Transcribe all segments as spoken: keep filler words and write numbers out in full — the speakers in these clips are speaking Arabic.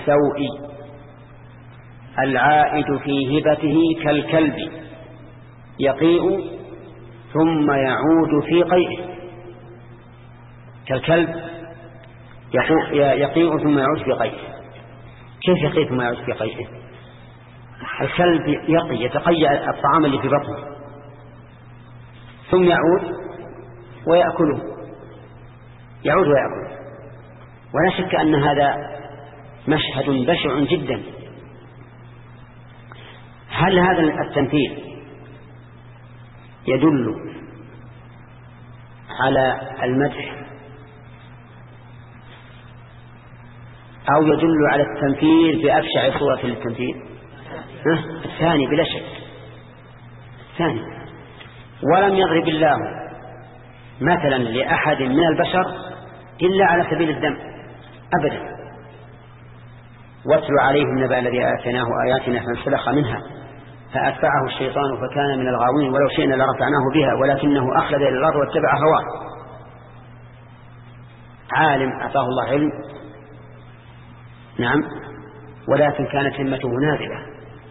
السوء العائد في هبته كالكلب يقيء ثم يعود في قيئه. كالكلب يقيء ثم يعود في قيئه. كيف يقيء ثم يعود في قيئه؟ الكلب يقي يتقيأ الطعام اللي في بطنه ثم يعود ويأكله، يعود ويأكله. ولا شك أن هذا مشهد بشع جدا. هل هذا التمثيل يدل على المدح أو يدل على التمثيل بأبشع صورة للتمثيل؟ الثاني بلا شك، الثاني. ولم يضرب الله مثلا لأحد من البشر إلا على سبيل الذم أبدا. واتل عليهم نبأ الذي آتيناه آياتنا فانسلخ منها فأتبعه الشيطان فكان من الغاوين ولو شئنا لرفعناه بها ولكنه أخلد إلى الأرض واتبع هواه. عالم أعطاه الله علم، نعم، ولكن كانت همته نازلة،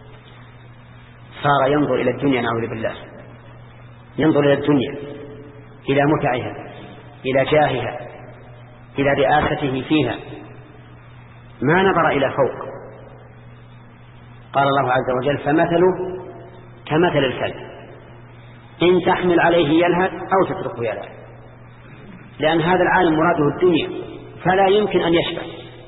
صار ينظر إلى الدنيا، نعوذ بالله، ينظر إلى الدنيا، إلى متعها، إلى جاهها، إلى رئاسته فيها، ما نظر إلى فوق. قال الله عز وجل فمثله كمثل الكلب إن تحمل عليه يلهث أو تتركه يلهث. لأن هذا العالم مراده الدنيا فلا يمكن أن يشبع.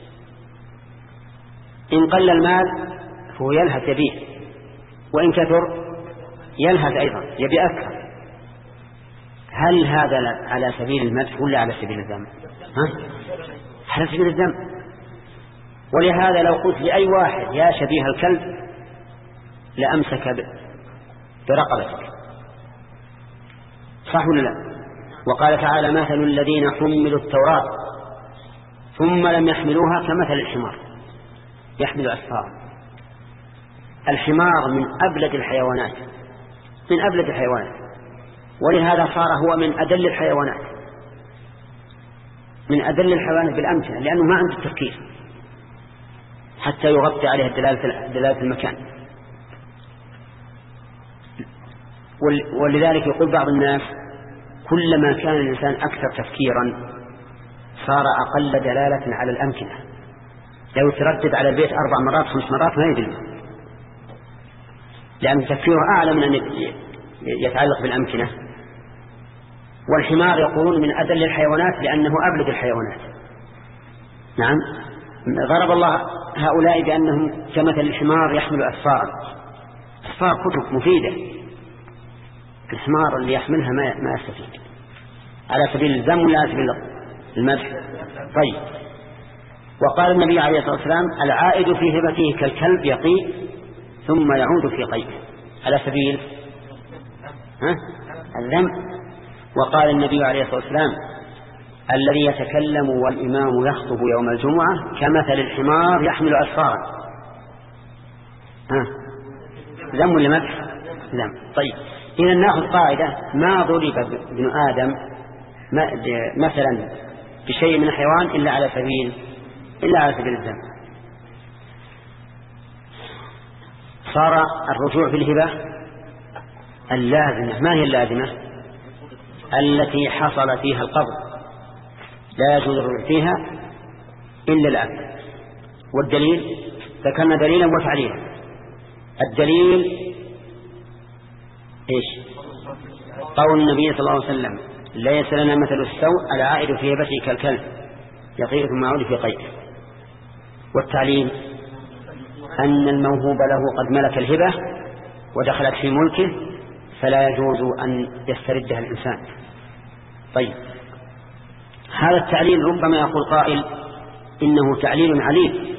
إن قل المال فهو يلهث يبيه، وإن كثر يلهث أيضا يبي أكثر. هل هذا على سبيل المدح ولا على سبيل الذم؟ ها؟ على سبيل الذم. ولهذا لو قلت لأي واحد يا شبيه الكلب لأمسك برقبتك، صح ولا لا؟ وقال تعالى مثل الذين حملوا التوراة ثم لم يحملوها كمثل الحمار يحمل أسفارا. الحمار من أبلد الحيوانات، من أبلد الحيوانات، ولهذا صار هو من أدل الحيوانات، من أدل الحيوانات بالأمثلة، لأنه ما عنده تفكير حتى يغطي عليه دلالة المكان. ولذلك يقول بعض الناس كلما كان الإنسان أكثر تفكيرا صار أقل دلالة على الأمكنة. لو تردد على البيت أربع مرات خمس مرات ما يدل، لأن تفكيره أعلى من أن يتعلق بالأمكنة. والحمار يقولون من أدل الحيوانات لأنه أبلد الحيوانات. نعم، ضرب الله هؤلاء بأنهم كمثل الحمار يحمل أسفارا. أسفار كتب مفيدة، الحمار اللي يحملها ما ما يستفيد. على سبيل الذم ولا على سبيل المدح؟ طيب. وقال النبي عليه الصلاة والسلام العائد في هبته كالكلب يقيء ثم يعود في قيئه، على سبيل ها الذم. وقال النبي عليه الصلاة والسلام الذي يتكلم والإمام يخطب يوم الجمعة كمثل الحمار يحمل أسفارا. ها ذم ولا مدح؟ ذم. طيب، إذا نأخذ قاعدة ما ضرب ابن آدم مثلا بشيء من الحيوان إلا على سبيل إلا على سبيل الذم. صار الرجوع في الهبة اللازمة. ما هي اللازمة؟ التي حصل فيها القبض، لا يجوز الرجوع فيها إلا الآن. والدليل ذكرنا دليلا وتعليلا. الدليل إيش؟ قول النبي صلى الله عليه وسلم ليس لنا مثل السوء العائد في هبته كالكلب يقيء ثم يعود في قيئه. والتعليل أن الموهوب له قد ملك الهبة ودخلت في ملكه فلا يجوز أن يستردها الإنسان. طيب، هذا التعليل ربما يقول قائل إنه تعليل عليل،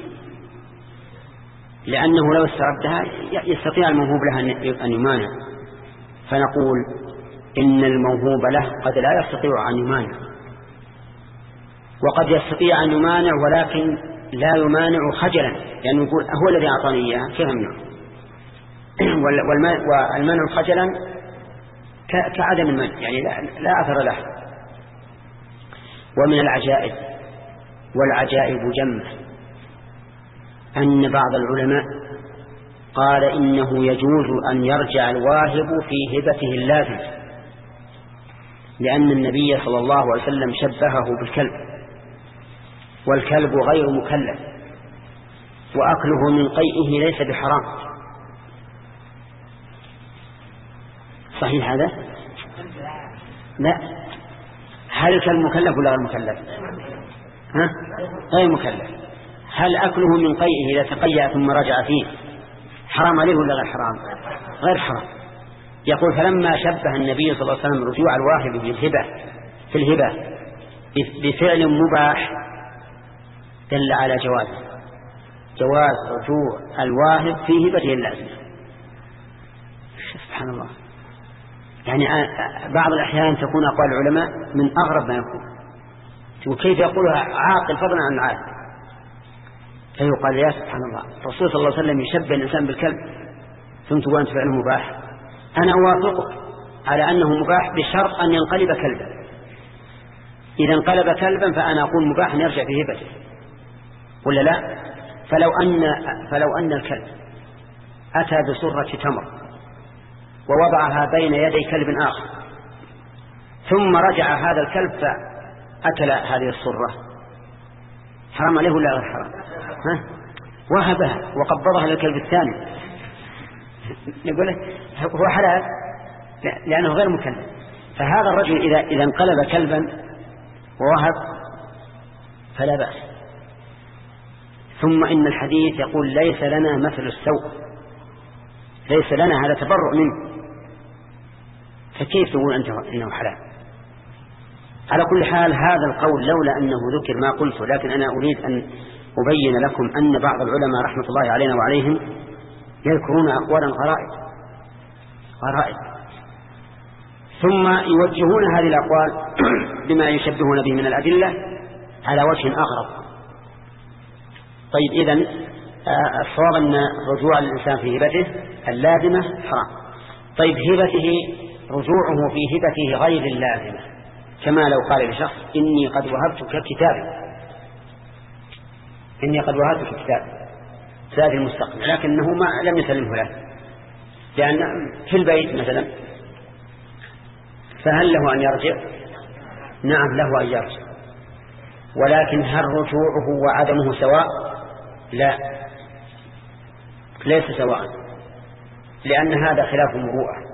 لأنه لو استردها يستطيع الموهوب له أن يمانع. فنقول إن الموهوب له قد لا يستطيع أن يمانع، وقد يستطيع أن يمانع ولكن لا يمانع خجلا، لأنه يعني يقول هو الذي أعطاني إياه كيف أمنع. والمنع خجلا كعدم المنع، يعني لا, لا أثر له. ومن العجائب، والعجائب جمة، أن بعض العلماء قال إنه يجوز أن يرجع الواهب في هبته اللازم، لأن النبي صلى الله عليه وسلم شبهه بالكلب، والكلب غير مكلف، وأكله من قيئه ليس بحرام. صحيح هذا؟ لا. هل الكلب مكلف ولا غير مكلف؟ ها؟ غير مكلف. هل أكله من قيئه إذا تقيأ ثم رجع فيه حرام عليه ولا غير حرام؟ غير حرام. يقول فلما شبه النبي صلى الله عليه وسلم رجوع الواهب بالهبة في الهبة بفعل مباح دل على جوازه، جواز رجوع الواهب في هبته اللازمة. سبحان الله. يعني بعض الأحيان تكون أقوال العلماء من أغرب ما يكون، وكيف يقولها عاقل فضلا عن العاقل. فيقال يا سبحان الله، الرسول صلى الله عليه وسلم يشبه الإنسان بالكلب ثم تقول أنت فعله مباح. أنا أوافقك على أنه مباح بشرط أن ينقلب كلبا. إذا انقلب كلبا فأنا أقول مباح أن يرجع في هبته ولا لا؟ فلو أن, فلو أن الكلب أتى بصرة تمر ووضعها بين يدي كلب آخر ثم رجع هذا الكلب فأكل هذه الصرة، حرام عليه ولا غير حرام؟ ها؟ وهبها وقبضها للكلب الثاني، نقول هو حلال لأنه غير مكلف. فهذا الرجل إذا إذا انقلب كلبا ووهب فلا بأس. ثم إن الحديث يقول ليس لنا مثل السوء، ليس لنا، هذا تبرؤ منه، فكيف تقول أنت إنه حلال؟ على كل حال هذا القول لولا أنه ذكر ما قلته، لكن أنا أريد أن أبين لكم أن بعض العلماء رحمة الله علينا وعليهم يذكرون أقوالا غرائب غرائب ثم يوجهون هذه الأقوال بما يشبهون به من الأدلة على وجه أغرب. طيب إذن الصواب أن رجوع الإنسان في هبته اللازمة حرام. طيب هبته رجوعه في هبته غير اللازمة، كما لو قال لشخص إني قد وهبتك كتابي، إني قد وهبتك كتابي زاد المستقبل، لكنه ما لم يسلمه له لأن في البيت مثلا، فهل له أن يرجع؟ نعم له أن يرجع، ولكن هل رجوعه وعدمه سواء؟ لا، ليس سواء، لأن هذا خلاف مروءة،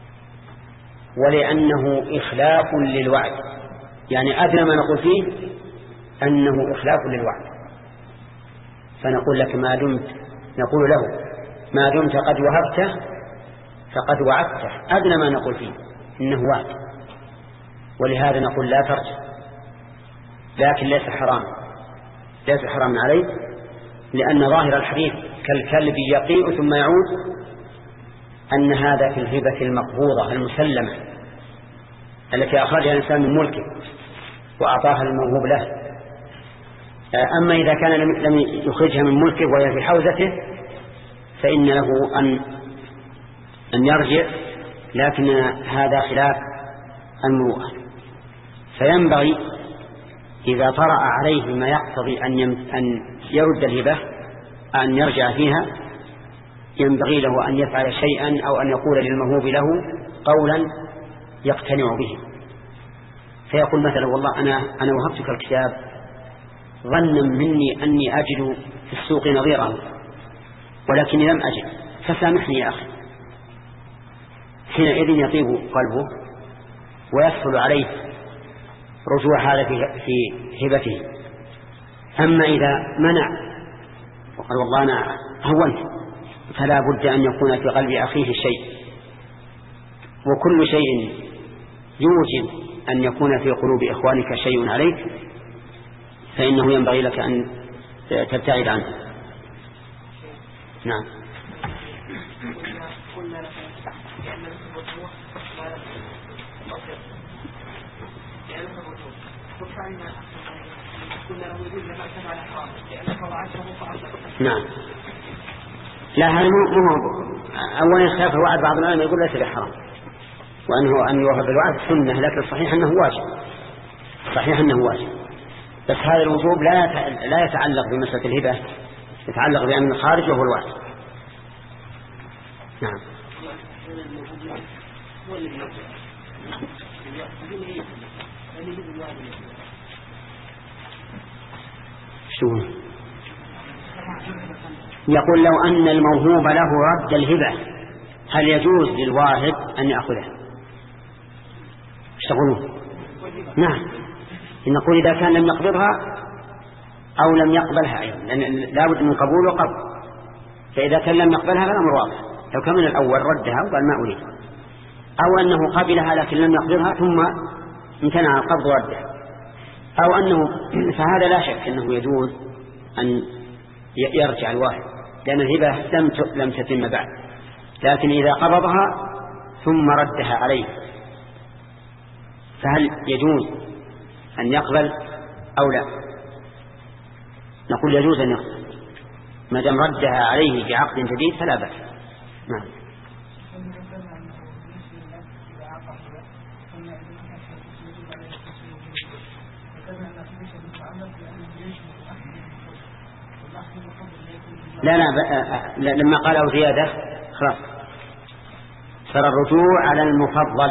ولأنه إخلاف للوعد. يعني أدنى ما نقول فيه أنه إخلاف للوعد، فنقول لك ما دمت، نقول له ما دمت قد وهبته فقد وعدته، أدنى ما نقول فيه إنه وعد، ولهذا نقول لا ترجع. لكن ليس حرام، ليس حرام عليه، لأن ظاهر الحديث كالكلب يقيء ثم يعود، أن هذا في الهبة المقبوضة المسلمة التي أخرجها الإنسان من ملكه وأعطاها الموهوب له. أما إذا كان لم يخرجها من ملكه وهي في حوزته فإن له أن أن يرجع، لكن هذا خلاف المروءة. فينبغي إذا طرأ عليه ما يقتضي أن يرد الهبة أن يرجع فيها، ينبغي له أن يفعل شيئا أو أن يقول للموهوب له قولا يقتنع به، فيقول مثلا والله أنا أنا وهبتك الكتاب ظنا مني أني أجد في السوق نظيره ولكني لم أجد، فسامحني يا أخي. حينئذ يطيب قلبه ويسهل عليه رجوع هذا في هبته. أما إذا منع وقال والله أنا هونت، فلا بد أن يكون في قلب أخيه شيء، وكل شيء يوجب أن يكون في قلوب إخوانك شيء عليك فإنه ينبغي لك أن تبتعد عنه. نعم. نعم. لا هذا مو أولا يخاف وعد بعض العلماء يقول ليس بحرام، وأنه أن يوهب الوعد سنة، لكن الصحيح أنه واجب، صحيح أنه واجب. بس هذا الوجوب لا لا يتعلق بمسألة الهبة يتعلق بأمن الخارج وهو الوارث. نعم. شو يقول لو أن الموهوب له رد الهبة هل يجوز للواهب أن يأخذها؟ ايش تقولون؟ نعم، نقول إذا كان لم يقبضها أو لم يقبلها أيضا، لأن لابد من قبول وقبض. فإذا كان لم يقبلها فالأمر واضح، لو كان من الأول ردها وقال ما أريد، أو أنه قبلها لكن لم يقبضها ثم امتنع القبض وردها، أو أنه فهذا لا شك أنه يجوز أن يرجع الواهب، لأن الهبة لم لم تتم بعد. لكن إذا قبضها ثم ردها عليه فهل يجوز أن يقبل أو لا؟ نقول يجوز أن يقبل ما دام ردها عليه بعقد جديد فلا بأس. نعم. لا لا لما قالوا زيادة خلاص صار الرجوع على المفضل.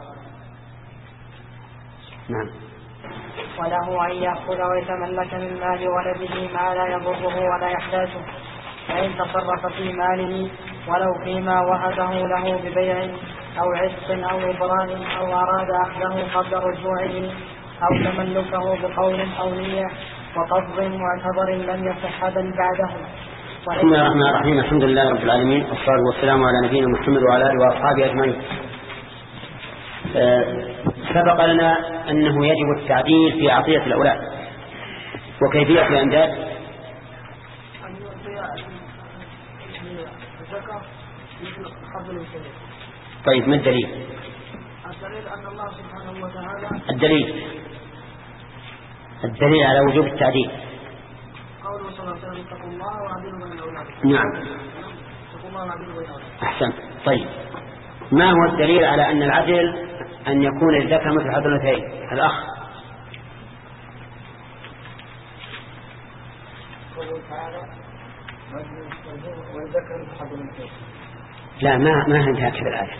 نعم. وله أن يأخذ ويتملك من مال ولده ما لا يضره ولا يحتاجه، فإن تصرف في ماله ولو فيما وهبه له ببيع أو عتق أو إبراء أو أراد أخذه قبل رجوعه أو تملكه بقول أو نية وقبض معتبر لم يصح بل بعده. بسم الله الرحمن الرحيم. الحمد لله رب العالمين، والصلاة والسلام على نبينا محمد وعلى آله وأصحابه أجمعين. أه سبق لنا أنه يجب التعديل في عطية الأولاد، وكيفية الأنداد. طيب ما الدليل؟ الدليل أن الله سبحانه وتعالى الدليل الدليل على وجوب التعديل قوله صلى الله عليه وسلم اتقوا الله وعدلوا بين الأولاد. نعم. اتقوا الله وعدلوا بين الأولاد. أحسن. طيب ما هو الدليل على أن العدل أن يكون الذكر مثل حظ الأنثيين؟ الأخ. لا ما ما انتهت هذه الآية.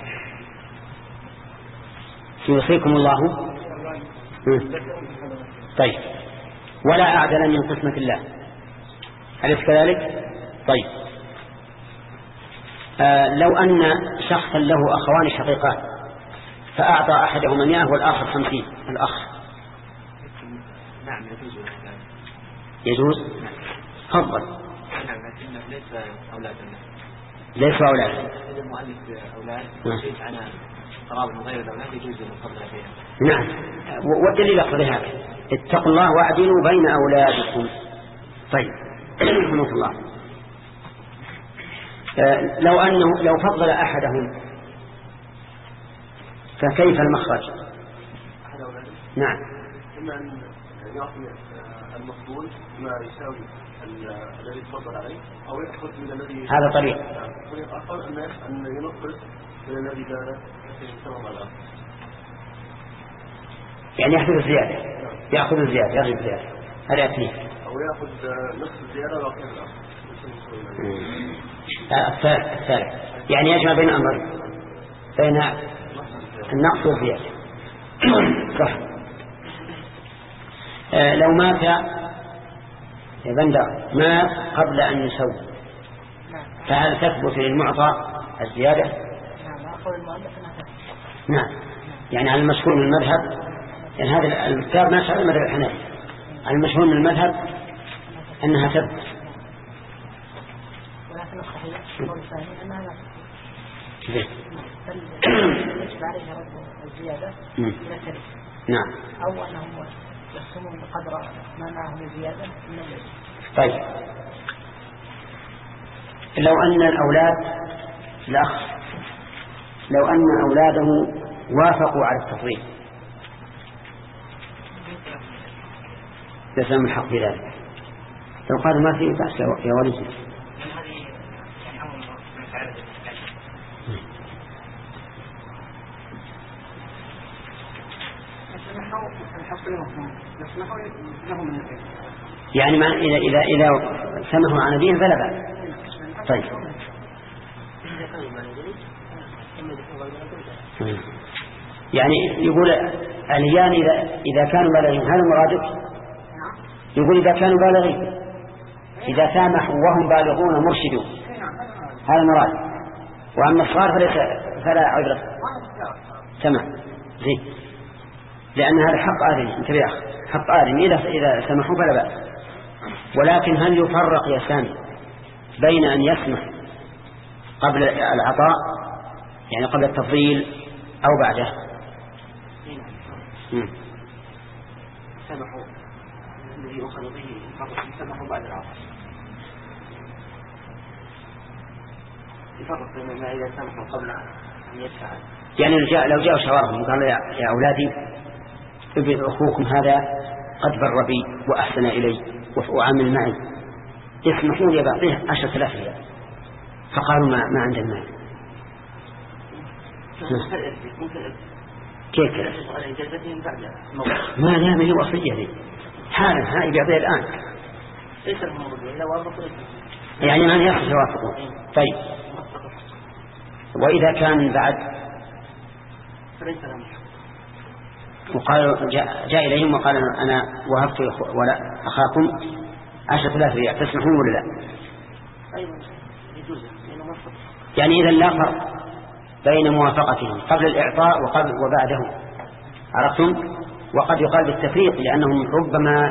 يوصيكم الله. طيب ولا أعدل من قسمة الله، أليس كذلك؟ طيب آه لو أن شخصا له أخوان شقيقان فأعطى أحدهما مئة والآخر خمسين، الأخ نعم يجوز. يجوز؟ تفضل. نعم لكن ليس أولاد ليس أولاد. إذا المؤلف أولاد يجوز على قرابة من غير الأولاد يجوز المفضل فيها. نعم. والدليل أخذ هذا اتقوا الله واعدلوا بين أولادكم. طيب رحمة الله. آه لو أنه لو فضل أحدهم فكيف المخرج؟ نعم. إما أن يعطي المفضول ما يساوي الذي تفضل عليه أو يأخذ من الذي هذا طريق. طريق آخر أن أن ينقص من الذي كان يساوي على الآخر، يعني يأخذ الزيادة، يأخذ الزيادة يرجع الزيادة، هذا أثنين. أو يأخذ نصف الزيادة ويأخذ الآخر. الثالث الثالث يعني يجمع بين أمرين، بين النقص والزيادة. صح. آه لو مات يا بندر مات قبل أن يسوي فهل تثبت للمعطى الزيادة؟ نعم. يعني على المشهور من المذهب، يعني هذا الكتاب ماشي على المذهب الحنفي، على المشهور من المذهب أنها تثبت. ولكن الصحيح والثاني أنها لا تثبت. يجب عليها رد الزيادة إلى الثالث. نعم. أو أنهم يقسمون بقدر ما معهم الزيادة من الجزء. طيب لو أن الأولاد الأخ لو أن أولاده وافقوا على التفضيل لسلم الحق في ذلك، لو قالوا ما فيه بأس يا ولدي. يعني ما إذا إذا إذا سمحوا عن أبيهم فلا بأس. طيب يعني يقول الهيان إذا إذا كانوا بالغين، هذا مرادك؟ يقول إذا كانوا بالغين، إذا سامحوا وهم بالغون مرشدون، هذا مراد. وأما الصغار فليس فلا عذر. سمع زين، لأن هذا حق آدم. انتبه يا أخي، حق آدم إذا إذا سمحوا فلا بأس. ولكن هل يفرق يا سامي بين أن يسمح قبل العطاء يعني قبل التفضيل أو بعده؟ سمحوا الذي يؤخذ به سمحوا بعد العطاء. يفرق بين ما إذا سمحوا قبل أن يدفع. يعني لو جاء لو جاء شاورهم وقال يا, يا أولادي ابن أخوكم هذا قد بر بي وأحسن إلي وعمل معي، يسمحون لي بعطيه عشرة آلاف ريال، فقالوا ما ما عند المال. كيف كذا؟ ما دام هي وصية لي حالا هاي بيعطيها الآن. ليس الموضوع إلا وافقوا يعني ما يصح يوافقون. طيب وإذا كان بعد وقال جاء, جاء إليهم وقال أنا وهبت ولا أخاكم عشرة آلاف ريال، تسمحون ولا لا؟ يعني إذا لا فرق بين موافقتهم قبل الإعطاء وقبل وبعده، عرفتم؟ وقد يقال بالتفريق لأنهم ربما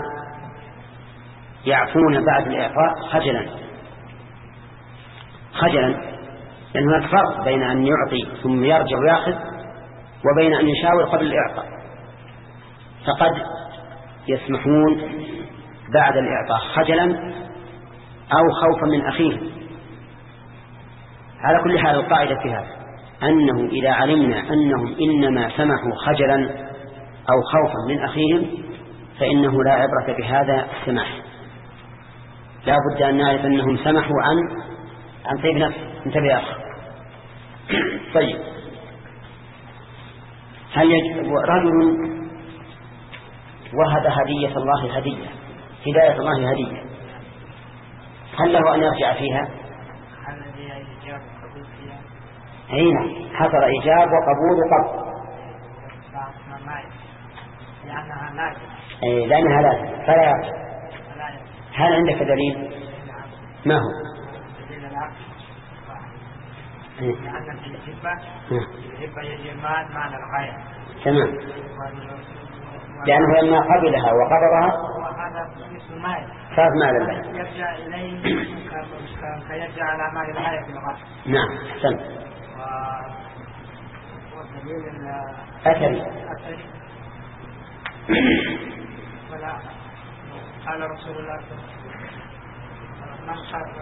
يعفون بعد الإعطاء خجلا خجلا لأن هناك فرق بين أن يعطي ثم يرجع ويأخذ وبين أن يشاور قبل الإعطاء. فقد يسمحون بعد الإعطاء خجلا أو خوفا من أخيه. على كل حال القاعدة في هذا أنه إذا علمنا أنهم إنما سمحوا خجلا أو خوفا من أخيهم فإنه لا عبرة بهذا السماح، لا بد أن نعرف أنهم سمحوا عن عن طيب نفس. انتبه يا أخي. طيب هل يجب رجل وهب هدية الله هدية هداية الله هدية، هل له أن يرجع فيها؟ هنا حصل إيجاب وقبول وقبل أي لأنها لازم فلا يرجع. هل عندك دليل؟ ما هو؟ لأن في الحبة الحبة يجي المال معنى الغاية. تمام. لأنه لما قبلها وقبضها وهذا مثل مال صار مال الله يرجع إليه كيرجع على مال الغاية في الغاية. نعم أحسن. والدليل أثري أثري ولا قال رسول الله صلى الله عليه وسلم من خاف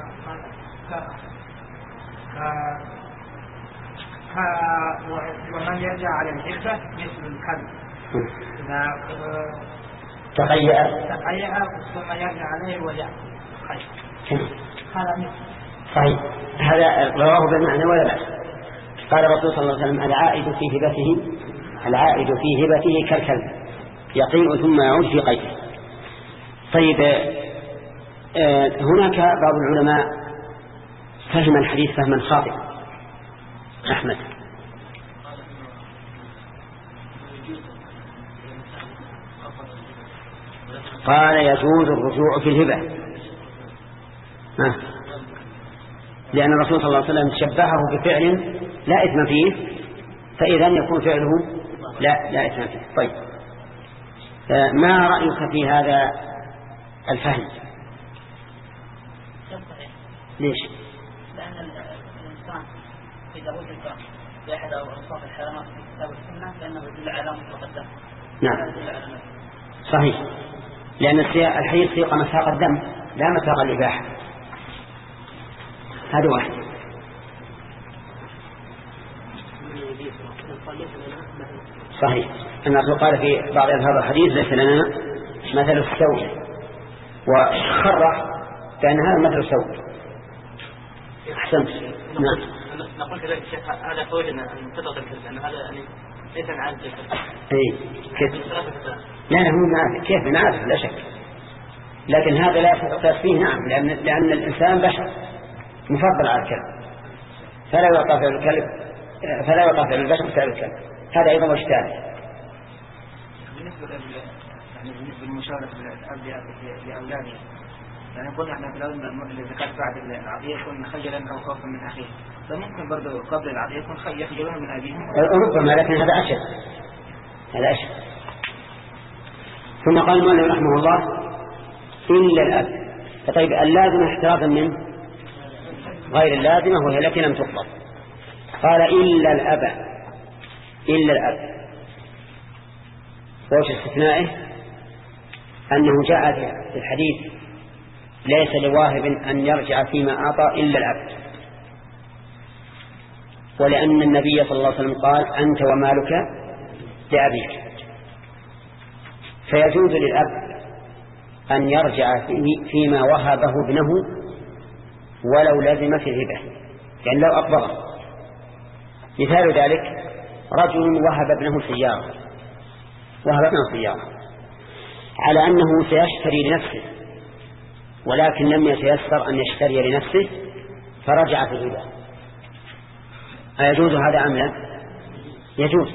من ومن يرجع على الحبة مثل الكلب إذا تقيأ تقيأ ثم يرجع عليه ويأكل. هذا مثل صحيح. هذا رواه بالمعنى ولا بأس. قال الرسول صلى الله عليه وسلم العائد في هبته العائد في هبته كالكلب يقيء ثم يعود في قيئه. طيب هناك بعض العلماء فهم الحديث فهما خاطئا. أحمد قال يجوز الرجوع في الهبة لأن الرسول صلى الله عليه وسلم شبهه بفعل لا إثم فيه، فإذا يكون فعله لا لا إثم فيه. طيب ما رأيك في هذا الفهم؟ ليش؟ لأن الإنسان إذا وجد بأحد أوصاف الحيوانات في كتاب السنة فإنه يدل على متقدم. نعم صحيح، لأن الحديث سيق مساق الدم لا مساق الإباحة. هذا واحد. صحيح أن الرسول قال في بعض هذا الحديث ليس لنا مثل السوء، وخرح بأن هذا مثل السوء. أحسنت. نعم نقول كذلك الشيخ هذا فوجنا أن تضغط الكلب لأن هذا يعني ليس عن اي كيف لا لا هو نعرف كيف نعرف لا شك، لكن هذا لا يقتص فيه نعم، لأن لأن الإنسان بشر مفضل على الكلب، فلا يقع فعل الكلب فلا يقع فعل البشر فعل الكلب، هذا أيضا مشترك. بالنسبة يعني بالنسبة للمشاورة الأب لأولاده، يعني قلنا احنا في الأول الزكاة بعد العطية يكون خجلا أو خوفا من أخيه، فممكن برضه قبل العطية يكون يخجلون من أبيهم ربما، لكن هذا أشد هذا أشد. ثم قال المؤلف رحمه الله إلا الأب. فطيب اللازم احترازا من غير اللازمة وهي التي لم تطلب. قال إلا الأب، إلا الأب، ووجه استثنائه أنه جاء في الحديث ليس لواهب أن يرجع فيما أعطى إلا الأب، ولأن النبي صلى الله عليه وسلم قال أنت ومالك لأبيك، فيجوز للأب أن يرجع فيما وهبه ابنه ولو لزم في الهبة، يعني لو أقبضه. مثال ذلك رجل وهب ابنه سيارة وهب ابنه سيارة على أنه سيشتري لنفسه، ولكن لم يتيسر أن يشتري لنفسه فرجع في الهبة، أيجوز هذا أم لا؟ يجوز،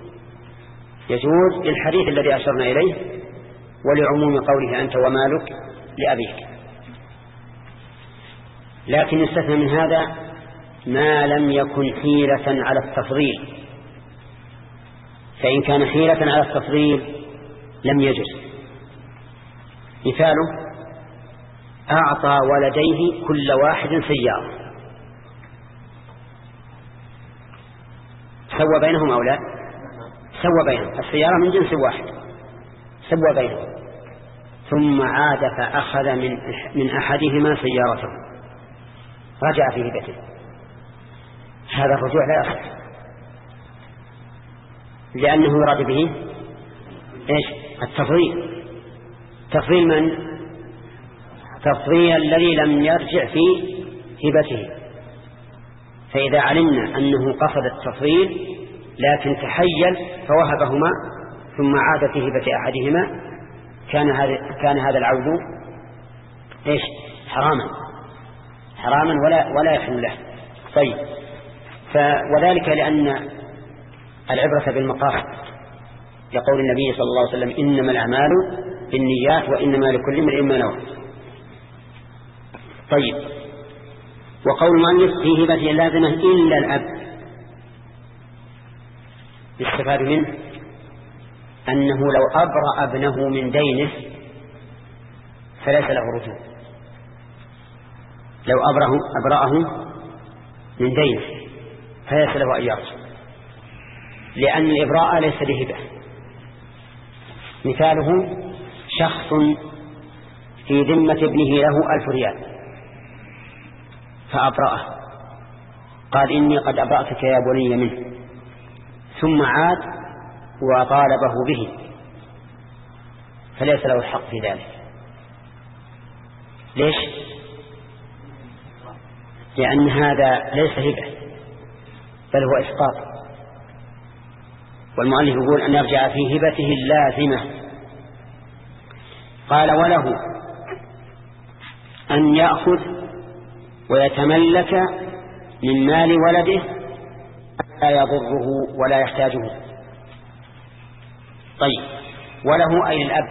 يجوز للحديث الذي أشرنا إليه ولعموم قوله أنت ومالك لأبيك. لكن يستثنى من هذا ما لم يكن حيلة على التفضيل، فإن كان حيلة على التفضيل لم يجوز. مثاله أعطى ولديه كل واحد سيارة، سوى بينهم أو لا؟ سوى بينهم، السيارة من جنس واحد، سوى بينهم، ثم عاد فأخذ من من أحدهما سيارته رجع في هبته، هذا الرجوع لا يصح، لأنه يراد به إيش؟ التفضيل. تفضيل من؟ تفضيل الذي لم يرجع في هبته. فإذا علمنا أنه قصد التفضيل لكن تحيل فوهبهما ثم عاد في هبة أحدهما كان هذا كان هذا العود إيش؟ حراما حراما ولا ولا يحل له. طيب، وذلك لأن العبرة بالمقاصد، يقول النبي صلى الله عليه وسلم إنما الأعمال بالنيات وإنما لكل امرئ ما نوى. طيب، وقول المؤلف في هبته اللازمة إلا الأب يستفاد منه أنه لو أبرأ ابنه من دينه فليس له رجوع، لو أبرأه, أبرأه من دينه فليس له أن يرجع، لأن الإبراء ليس بهبة. مثاله شخص في ذمة ابنه له ألف ريال فأبرأه، قال إني قد أبرأتك يا بني منه، ثم عاد وطالبه به فليس له الحق في ذلك. ليش؟ لأن هذا ليس هبة بل هو إسقاط، والمؤلف يقول أن يرجع في هبته اللازمة. قال وله أن يأخذ ويتملك من مال ولده لا يضره ولا يحتاجه. طيب، وله أي الأب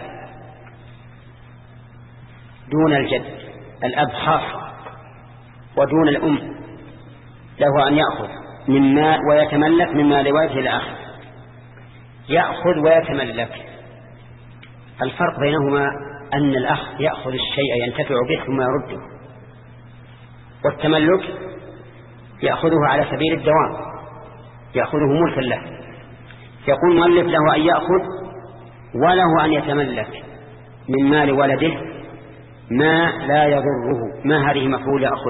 دون الجد، الأب خاص ودون الأم، له أن يأخذ من مال ويتملك من مال ولده الآخر. يأخذ ويتملك، الفرق بينهما أن الأخ يأخذ الشيء ينتفع به ثم يرده، والتملك يأخذه على سبيل الدوام، يأخذه ملكا له. يقول المؤلف له أن يأخذ وله أن يتملك من مال ولده ما لا يضره. ما هذه مفعول يأخذ؟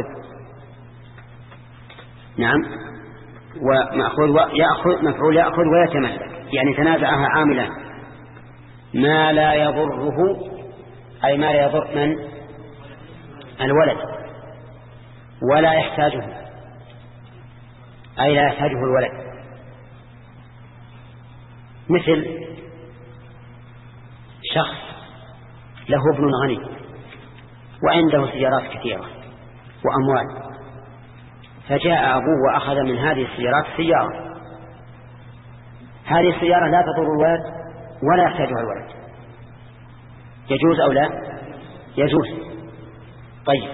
نعم، ومأخذ يأخذ مفعول يأخذ ويتملك، يعني تنازعها عاملا. ما لا يضره أي ما لا يضر من؟ الولد، ولا يحتاجه أي لا يحتاجه الولد. مثل شخص له ابن غني وعنده سيارات كثيرة وأموال، فجاء أبوه وأخذ من هذه السيارات سيارة، هذه السيارة لا تضر الولد ولا يحتاجها الولد، يجوز أو لا؟ يجوز. طيب،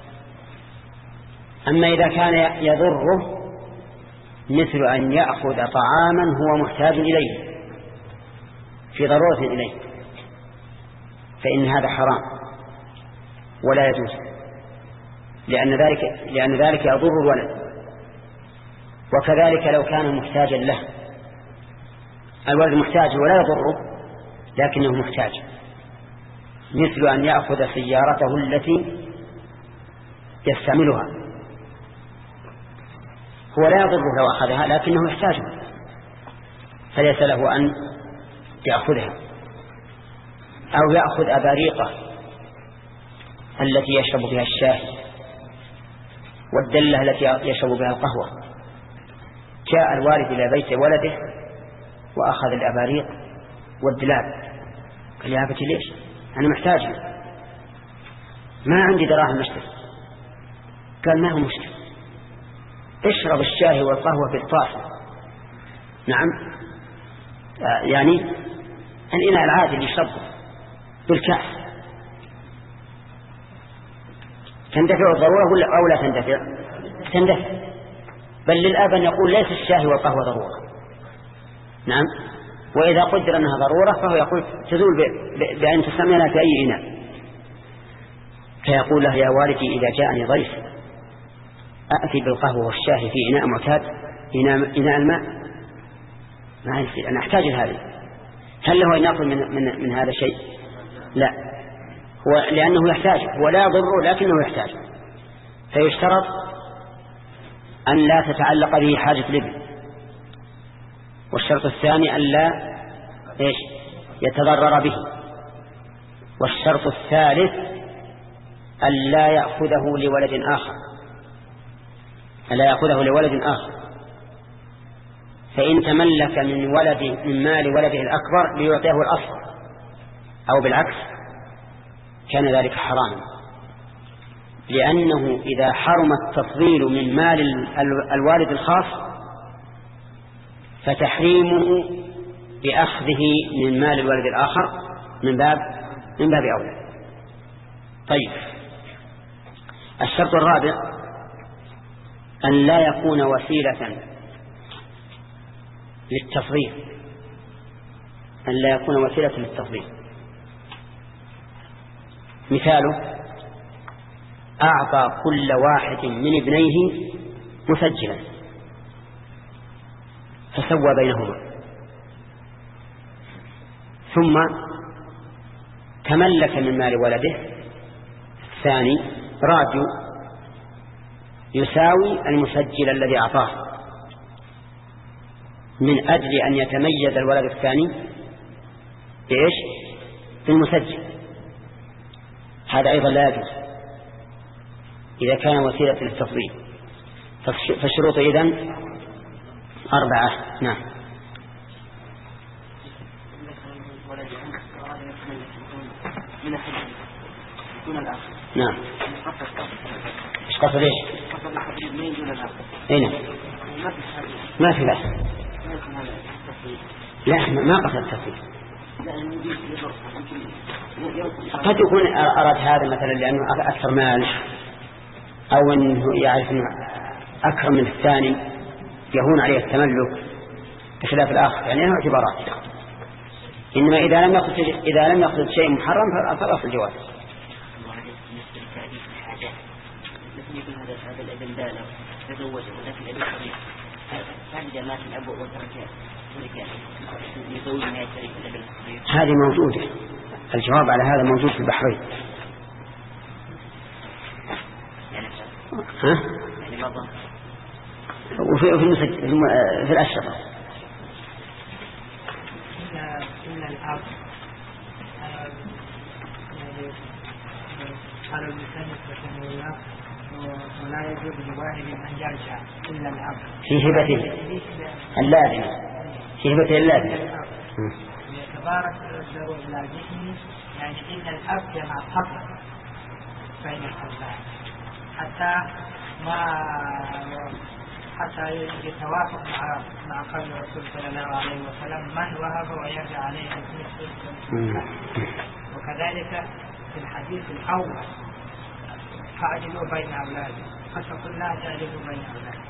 أما إذا كان يضره مثل أن يأخذ طعاما هو محتاج إليه في ضرورة إليه، فإن هذا حرام ولا يجوز، لأن ذلك, لأن ذلك يضر الولد. وكذلك لو كان محتاجا له، الولد محتاج ولا يضره لكنه محتاج، مثل أن يأخذ سيارته التي يستعملها، هو لا يضره لو أخذها لكنه يحتاجها، فليس له أن يأخذها. أو يأخذ أباريقه التي يشرب بها الشاي والدلة التي يشرب بها القهوة. جاء الوالد إلى بيت ولده وأخذ الأباريق والدلاب، قال يا أبتي ليش؟ أنا محتاج، ما عندي دراهم أشتري. قال ما هو مشكلة، اشرب الشاي والقهوة في الطاسة. نعم، يعني الإناء العادي اللي يشربه بالكأس، تندفع الضرورة ولا أو لا تندفع؟ تندفع. بل للآب أن يقول ليس الشاي والقهوة ضرورة. نعم، وإذا قدر أنها ضرورة فهو يقول تزول بأن تستعملها في أي إناء. فيقول له يا والدي إذا جاءني ضيف أأتي بالقهوة والشاي في إناء معتاد، إناء, إناء الماء؟ ما يصير، أنا أحتاج لهذه. هل له أن يأكل من, من, من هذا شيء؟ لا، هو لأنه يحتاج، هو لا يضره لكنه يحتاج. فيشترط أن لا تتعلق به حاجة الابن. والشرط الثاني أن لا إيش يتضرر به. والشرط الثالث أن لا يأخذه لولد آخر، ألا يأخذه لولد آخر. فإن تملك من ولد من مال ولده الأكبر ليعطيه الأصغر أو بالعكس كان ذلك حراما، لأنه إذا حرم التفضيل من مال الوالد الخاص فتحريمه بأخذه من مال الوالد الآخر من باب من باب أولى. طيب، الشرط الرابع أن لا يكون وسيلة للتفضيل، أن لا يكون وسيلة للتفضيل. مثاله أعطى كل واحد من ابنيه مسجلا فسوى بينهما، ثم تملك من مال ولده الثاني راديو يساوي المسجل الذي أعطاه من أجل أن يتميز الولد الثاني بإيش؟ بالمسجل. هذا أيضا لا يجوز إذا كان وسيلة للتفضيل. فالشروط إذن أربعة. نعم. نعم. ايش قصد ايش؟ اين؟ ما في بس. لا ما قصد التفضيل. قد يكون أراد هذا مثلا لأنه أكثر مال، أو أنه يعرف أنه أكثر من الثاني يهون عليه التملك بخلاف الآخر، يعني له اعتبارات. إنما إذا لم يقصد إذا لم يقصد شيء محرم فالأصل الجواز. هذه موجودة، الجواب على هذا موجود في البحرين. ها؟ وفي في المسجد في الأشرطة. إن الأب قال المسلم رحمه الله ولا يجوز لواحد أن يرجع إلا الأب في هبته اللازمة، في هبته اللازمة. يتبارك يصدر إلى ذهني يعني إن الأب يمع فضل بين الأولاد حتى ما حتى يتوافق مع مع قول الرسول صلى الله عليه وسلم من وهب ويرجع عليه الثلث. وكذلك في الحديث الأول فأعدلوا بين أولادكم فاتقوا لا تعدلوا بين أولادكم.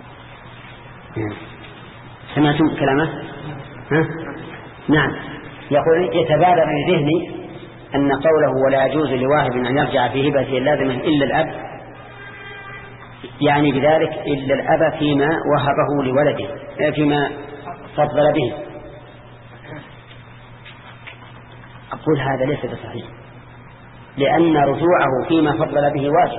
سمعتم كلامه؟ ها؟ نعم. يقول يتبادر من ذهني أن قوله ولا يجوز لواهب أن يرجع في هبته اللازمة إلا الأب يعني بذلك إلا الأب فيما وهبه لولده فيما فضل به. أقول هذا ليس بصحيح لأن رجوعه فيما فضل به واجب.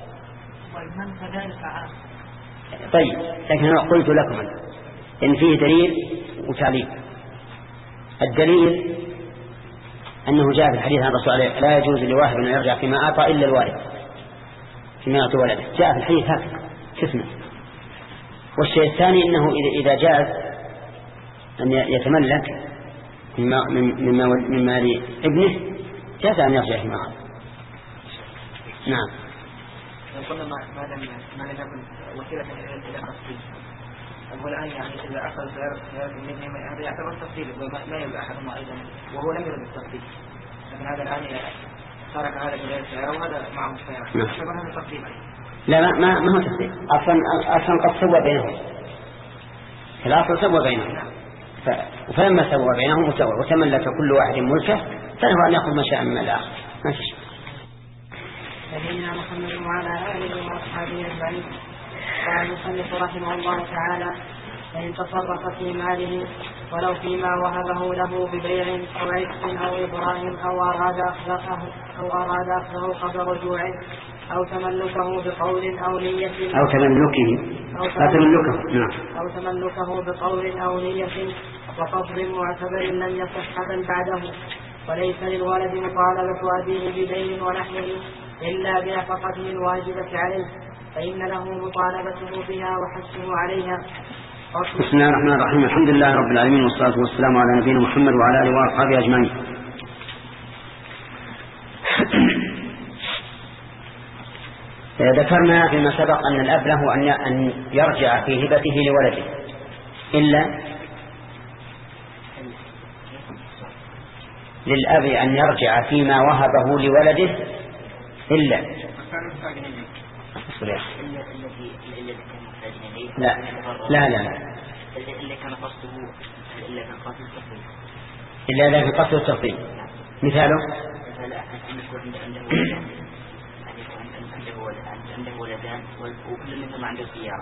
طيب لكن أنا قلت لكم إن فيه دليل وتعليق. الدليل أنه جاء في الحديث عن الرسول عليه لا يجوز لواهب أن يرجع فيما أعطى إلا الوالد فيما يعطي ولده. جاء في الحديث هكذا كسمه. والشيء الثاني أنه إذا جاء أن يتملك مما مما مما لابنه جاز أن يرجع فيما أعطى. نعم. قلنا ما ما لم ما لم يكن وسيلة إلى قصدي. أقول الآن يعني إذا أخذ سيارة مني هذا يعتبر تفصيل وما يبقى أحدهما أيضا وهو لم يرد التفصيل. لكن هذا الآن ترك هذا بغير سيارة وهذا معه السيارة. يعتبر هذا تفصيل. لا ما ما ما هو تفصيل. أصلا أصلا قد سوى بينهم. الأصل سوى بينهم. ف... فلما سوى بينهم وسوى وتملك كل واحد ملكه فله أن يأخذ ما شاء من الآخر. ما في شيء. نبينا محمد وعلى آله وأصحابه أجمعين. قال المصنف رحمه الله تعالى فإن تصرف في ماله ولو فيما وهبه له ببيع أو عتق أو إبراهيم أو أراد أخذه أو أراد أخذه قبل رجوعه أو تملكه بقول أو نية أو تملكه أو تملكه نعم أو تملكه بقول أو نية وقصد معتبر لم يصح بل بعده وليس للولد مطالبة أبيه بدين ونحوه إلا بنفقته الواجبة عليه فإن له مطالبته بها وحثه عليها. بسم الله الرحمن الرحيم. الحمد لله رب العالمين والصلاة والسلام على نبينا محمد وعلى آله وأصحابه أجمعين. ذكرنا فيما سبق أن الأب له أن يرجع في هبته لولده إلا للأب أن يرجع فيما وهبه لولده إلا لا لا لا إلا كان قصده إلا كان قصده التفضيل إلا إذا كان قصده التفضيل. مثاله مثلا أن يكون عنده عنده ولدان وكل منهم عنده سيارة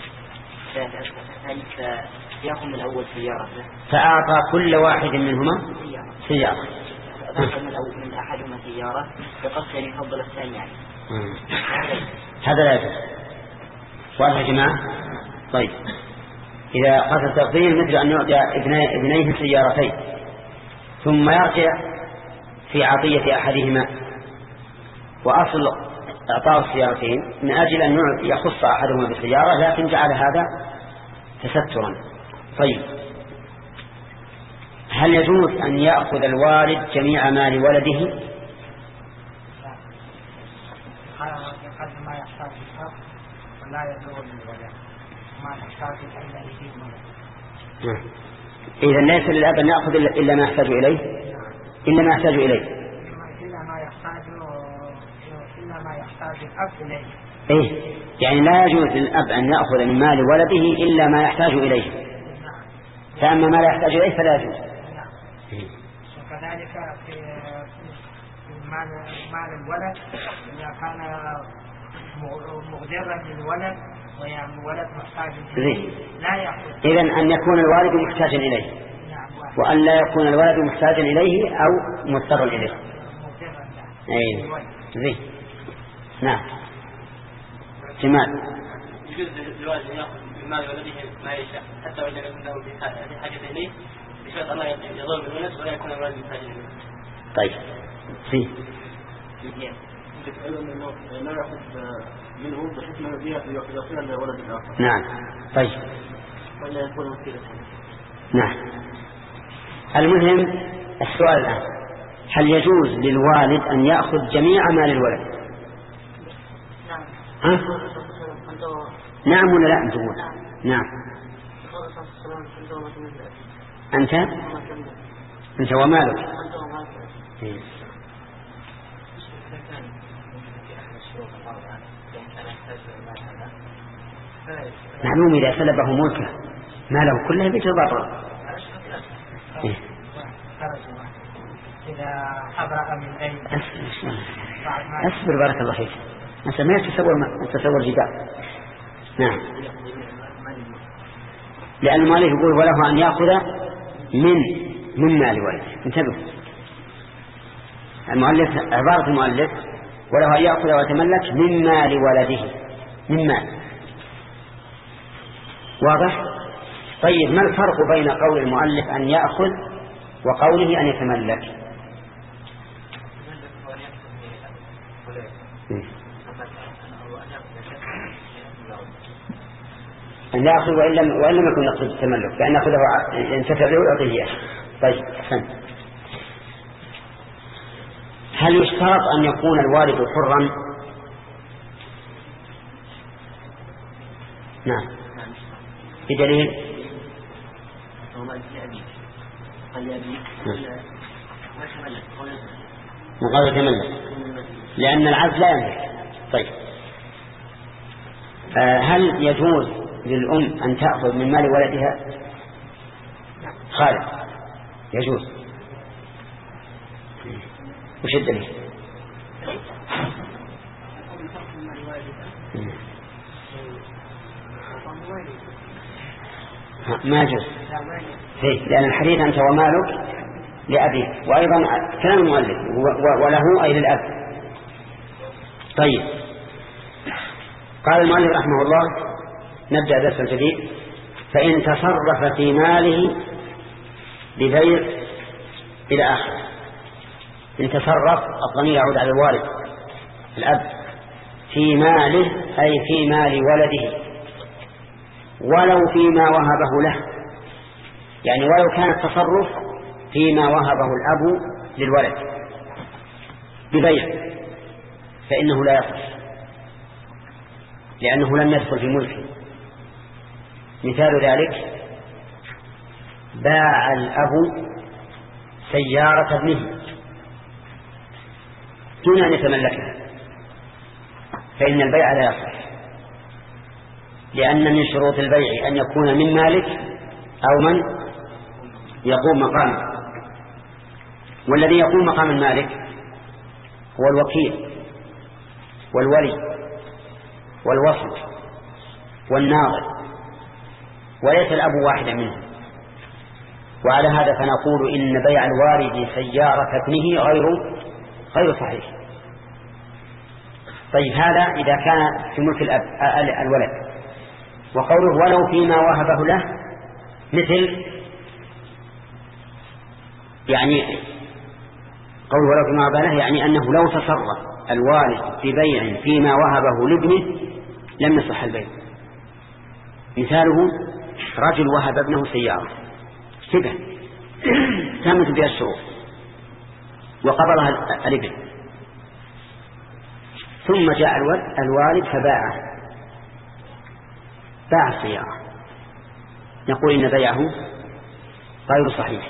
فيأخذ من الأول سيارة فأعطى كل واحد منهما سيارة فأخذ من أحدهما سيارة بقصد أن يفضل الثاني يعني. هذا لا يجوز. واضح يا جماعة؟ طيب إذا قصد التفضيل مثل أن يعطي ابنيه سيارتين ثم يرجع في عطية أحدهما وأصل إعطاء السيارتين من أجل أن يخص أحدهما بالسيارة لكن جعل هذا تسترا. طيب هل يجوز أن يأخذ الوالد جميع مال ولده؟ ما يحتاج الأب ولا يدور للولد ما يحتاج إلا يجيب منه. إذا ليس للأب أن يأخذ إلا ما يحتاج إليه إلا ما يحتاج إليه إلا ما يحتاج إلا ما يحتاج الأب إليه. إيه يعني لا يجوز للأب أن يأخذ من مال ولده إلا ما يحتاج إليه. فأما ما لا يحتاج إليه فلا يجوز. وكذلك في مال مال الولد إذا كان مغدرا للولد ويعني الولد محتاج إليه لا يأخذ. إذن أن يكون الوالد محتاجا إليه وأن لا يكون الولد محتاجا إليه أو مضطرا إليه. أي زين. نعم جمال. يجوز للوالد أن يأخذ من مال ولده ما يشاء حتى وإن لم يكن له بحاجة إليه بشرط أن لا يضر بالولد ولا يكون الولد محتاجا إليه. طيب زين. لا يأخذ منه بحيث ما يعطيها لولد الآخر. نعم طيب ولا يكون وكيلا. نعم المهم السؤال الآن، هل يجوز للوالد أن يأخذ جميع مال الولد؟ ها؟ نعم ولا لا؟ أنت تقول نعم. أنت أنت ومالك. معلوم إذا سلبه ملكه ماله كله بيتضرر. إيه؟ إذا أبرأ من دين أصبر بارك الله فيك. أنت ما تتصور ما تتصور جدال. نعم. لأن المؤلف يقول وله أن يأخذ من من مال ولده. انتبه. المؤلف عبارة المؤلف وله أن يأخذ ويتملك من مال ولده من مال. واضح؟ طيب ما الفرق بين قول المؤلف أن يأخذ وقوله أن يتملك؟ أن يأخذ وإن لم, وإن لم يكن يقصد التملك فإن يأخذه ينتفع له ويعطيه إياه. طيب أحسن. هل يشترط أن يكون الوالد حرا؟ نعم. بدليل مقابل يتملك لأن العبد لا يملك. طيب آه هل يجوز للأم أن تأخذ من مال ولدها؟ خالد يجوز. وش الدليل؟ ما يجوز لأن الحديث أنت ومالك لأبيك وأيضا كلام المؤلف وله أي للأب. طيب قال المؤلف رحمه الله نبدأ درس الجديد. فإن تصرف في ماله ببيع إلى آخر. إن تصرف الضمير يعود على الوالد الأب في ماله أي في مال ولده ولو فيما وهبه له. يعني ولو كان التصرف فيما وهبه الأب للولد ببيع فإنه لا يصح لأنه لم يدخل في ملكه. مثال ذلك باع الأب سيارة ابنه دون أن يتملكها فإن البيع لا يصح لأن من شروط البيع أن يكون من مالك أو من يقوم مقامه. والذي يقوم مقام المالك هو الوكيل والولي والوصل والناظر وليس الأب واحدا منهم. وعلى هذا فنقول إن بيع الوالد سيارة ابنه غير غير صحيح. طيب هذا إذا كان في ملك الأب الولد. وقوله ولو فيما وهبه له مثل يعني قوله ولو فيما وهبه له يعني أنه لو تصرف الوالد ببيع فيما وهبه لابنه لم يصح البيع. مثاله رجل وهب ابنه سيارة هبة تمت بها الشروط وقبضها الابن ثم جاء الوالد فباعه باع السيارة نقول إن بيعه غير صحيح.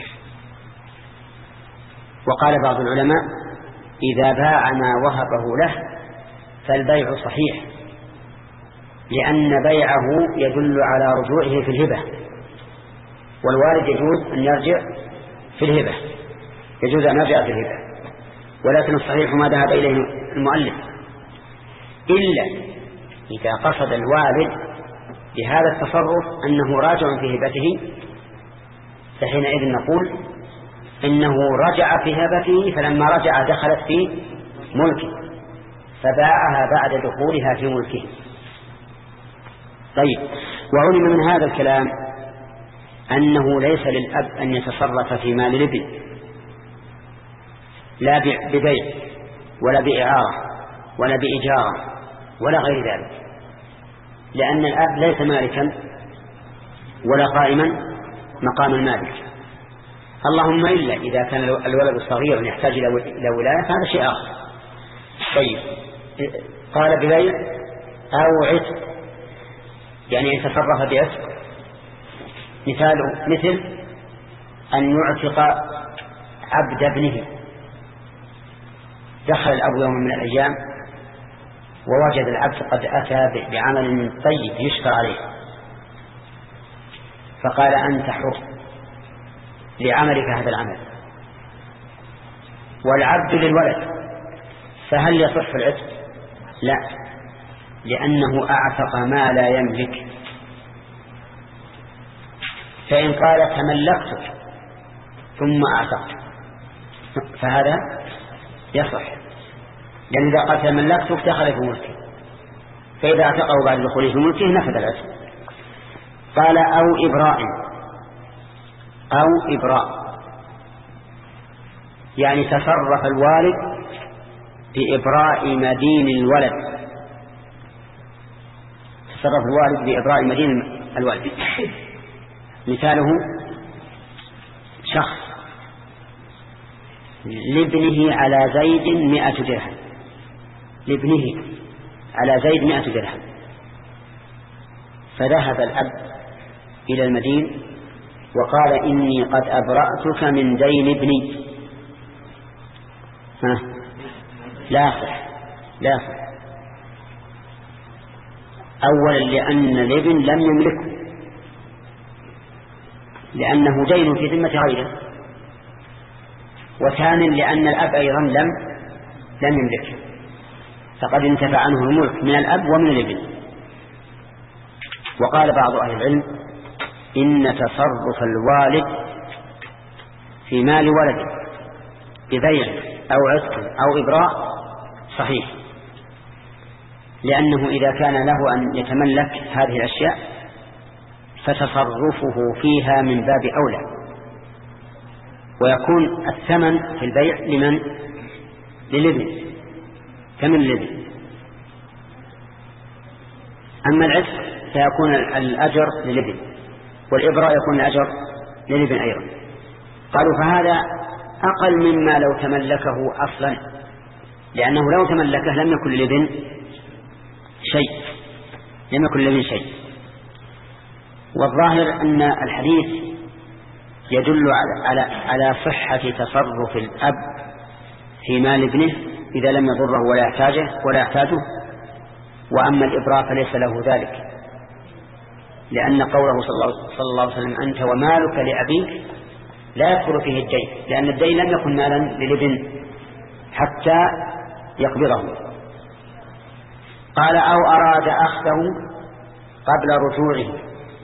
وقال بعض العلماء إذا باع ما وهبه له فالبيع صحيح لأن بيعه يدل على رجوعه في الهبة والوالد يجوز أن يرجع في الهبة يجوز أن يرجع في الهبة. ولكن الصحيح ما ذهب إليه المؤلف إلا إذا قصد الوالد بهذا التصرف أنه راجع في هبته فحينئذ نقول إنه رجع في هبته فلما رجع دخلت في ملكه فباعها بعد دخولها في ملكه. طيب وعلم من هذا الكلام أنه ليس للأب أن يتصرف في مال الابن لا ببيع ولا بإعارة ولا بإجارة ولا غير ذلك لأن الأب ليس مالكا ولا قائما مقام المالك. اللهم إلا إذا كان الولد صغيرا يحتاج إلى ولاية هذا شيء آخر. طيب قال ببيع أو عتق يعني يتصرف بعتق، مثاله مثل أن يعتق عبد ابنه. دخل الأب يوم من الأيام ووجد العبد قد أتى بعمل طيب يشكر عليه، فقال أنت حر لعملك هذا العمل، والعبد للولد، فهل يصح العتق؟ لا، لأنه أعتق ما لا يملك. فإن قال تملكتك ثم أعتقت فهذا يصح، لأن إذا قال تملكتك دخل في ملكه، فإذا اعتقه بعد دخوله في ملكه نفذ العتق. قال أو إبراء، أو إبراء يعني تصرف الوالد بإبراء مدين الولد، تصرف الوالد بإبراء مدين الولد. مثاله شخص لابنه على زيد مئة درهم، لابنه على زيد مئة درهم، فذهب الأب إلى المدين وقال إني قد أبرأتك من دين ابني. ها لا صح، لا صح. أولا لأن الابن لم يملكه، لأنه دين في ذمة غيره، وثانيا لأن الأب أيضا لم لم يملكه، فقد انتفع عنه الملك من الأب ومن الابن. وقال بعض أهل العلم إن تصرف الوالد في مال ولده ببيع أو عتق أو إبراء صحيح، لأنه إذا كان له أن يتملك هذه الأشياء فتصرفه فيها من باب أولى، ويكون الثمن في البيع لمن؟ للابن، ثمن الابن. أما العتق فيكون الأجر للابن، والإبراء يكون الأجر للابن أيضا. قالوا فهذا أقل مما لو تملكه أصلا، لأنه لو تملكه لم يكن للابن شيء، لم يكن للابن شيء. والظاهر أن الحديث يدل على على صحة تصرف الأب في مال ابنه إذا لم يضره ولا يحتاجه ولا يحتاجه. وأما الإبراء فليس له ذلك، لأن قوله صلى الله عليه وسلم أنت ومالك لأبيك لا يدخل فيه الدين، لأن الدين لم يكن مالا للابن حتى يقبضه. قال أو أراد أخذه قبل رجوعه،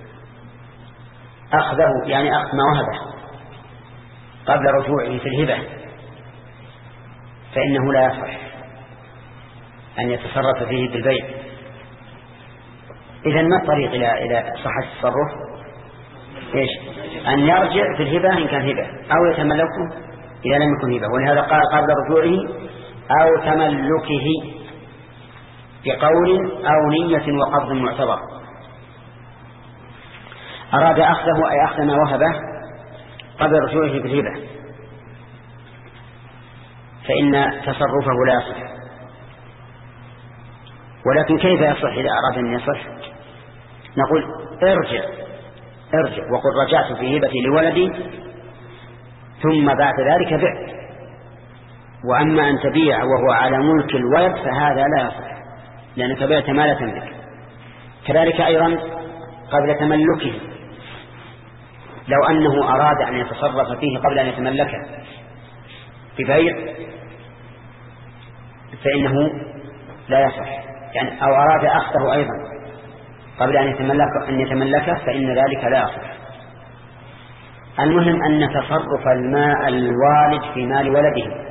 أخذه يعني أخذ ما وهبه قبل رجوعه في الهبة، فإنه لا يصح أن يتصرف فيه بالبيع. إذن ما الطريق إلى إلى صحة التصرف؟ إيش؟ أن يرجع في الهبة إن كان هبة، أو يتملكه إذا لم يكن هبة. ولهذا قال قبل رجوعه أو تملكه بقول أو نية وقبض معتبر. أراد أخذه أي أخذ ما وهبه قبل رجوعه في الهبة، فإن تصرفه لا يصح. ولكن كيف يصح إذا أراد أن يصح؟ نقول ارجع ارجع وقل رجعت في هبتي لولدي ثم بعد ذلك بع. وأما أن تبيع وهو على ملك الولد فهذا لا يصح، لأنك بعت ما لا تملك. كذلك أيضا قبل تملكه، لو أنه أراد أن يتصرف فيه قبل أن يتملكه ببيع فإنه لا يصح، يعني أو أراد أخذه أيضا قبل أن يتملك أن يتملكه فإن ذلك لا يصح. المهم أن تصرف الماء الوالد في مال ولده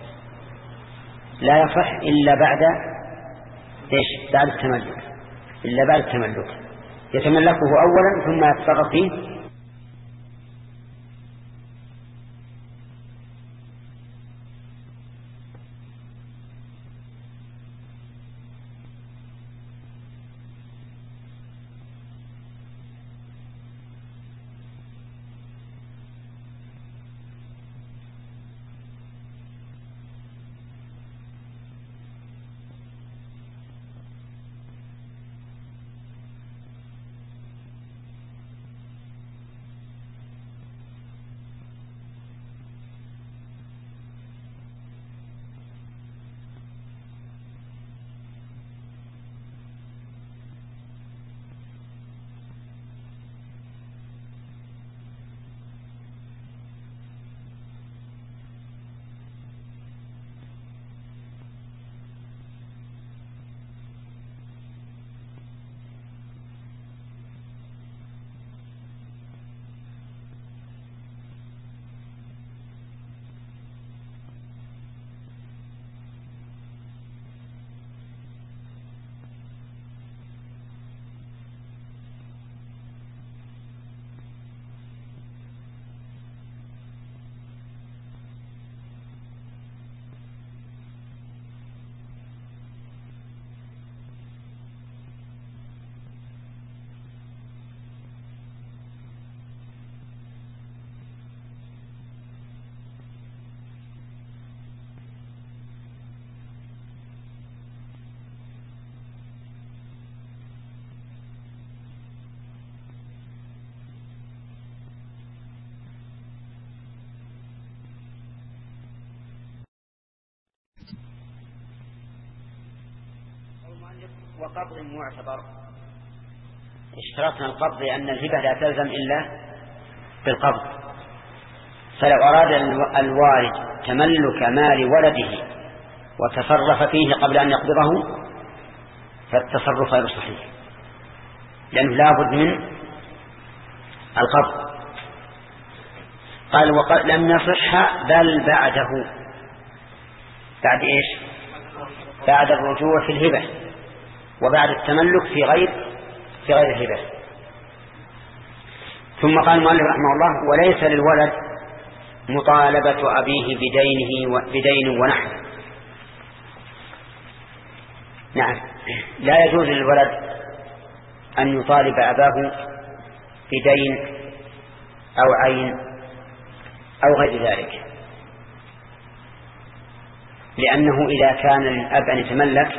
لا يصح إلا بعد إيش؟ بعد التملك، إلا بعد التملك يتملكه أولا ثم يتصرف فيه. وقبض معتبر. اشترطنا القبض لأن الهبة لا تلزم إلا بالقبض، فلو أراد الوالد تملك مال ولده وتصرف فيه قبل أن يقبضه فالتصرف غير صحيح، لأنه لا بد من القبض. قال وقد لم يصح بل بعده، بعد إيش؟ بعد الرجوع في الهبة وبعد التملك في غير في غير الهبة. ثم قال المؤلف رحمه الله وليس للولد مطالبة أبيه بدينه بدين ونحو. نعم، لا يجوز للولد أن يطالب أباه بدين أو عين أو غير ذلك، لأنه إذا كان للأب أن يتملك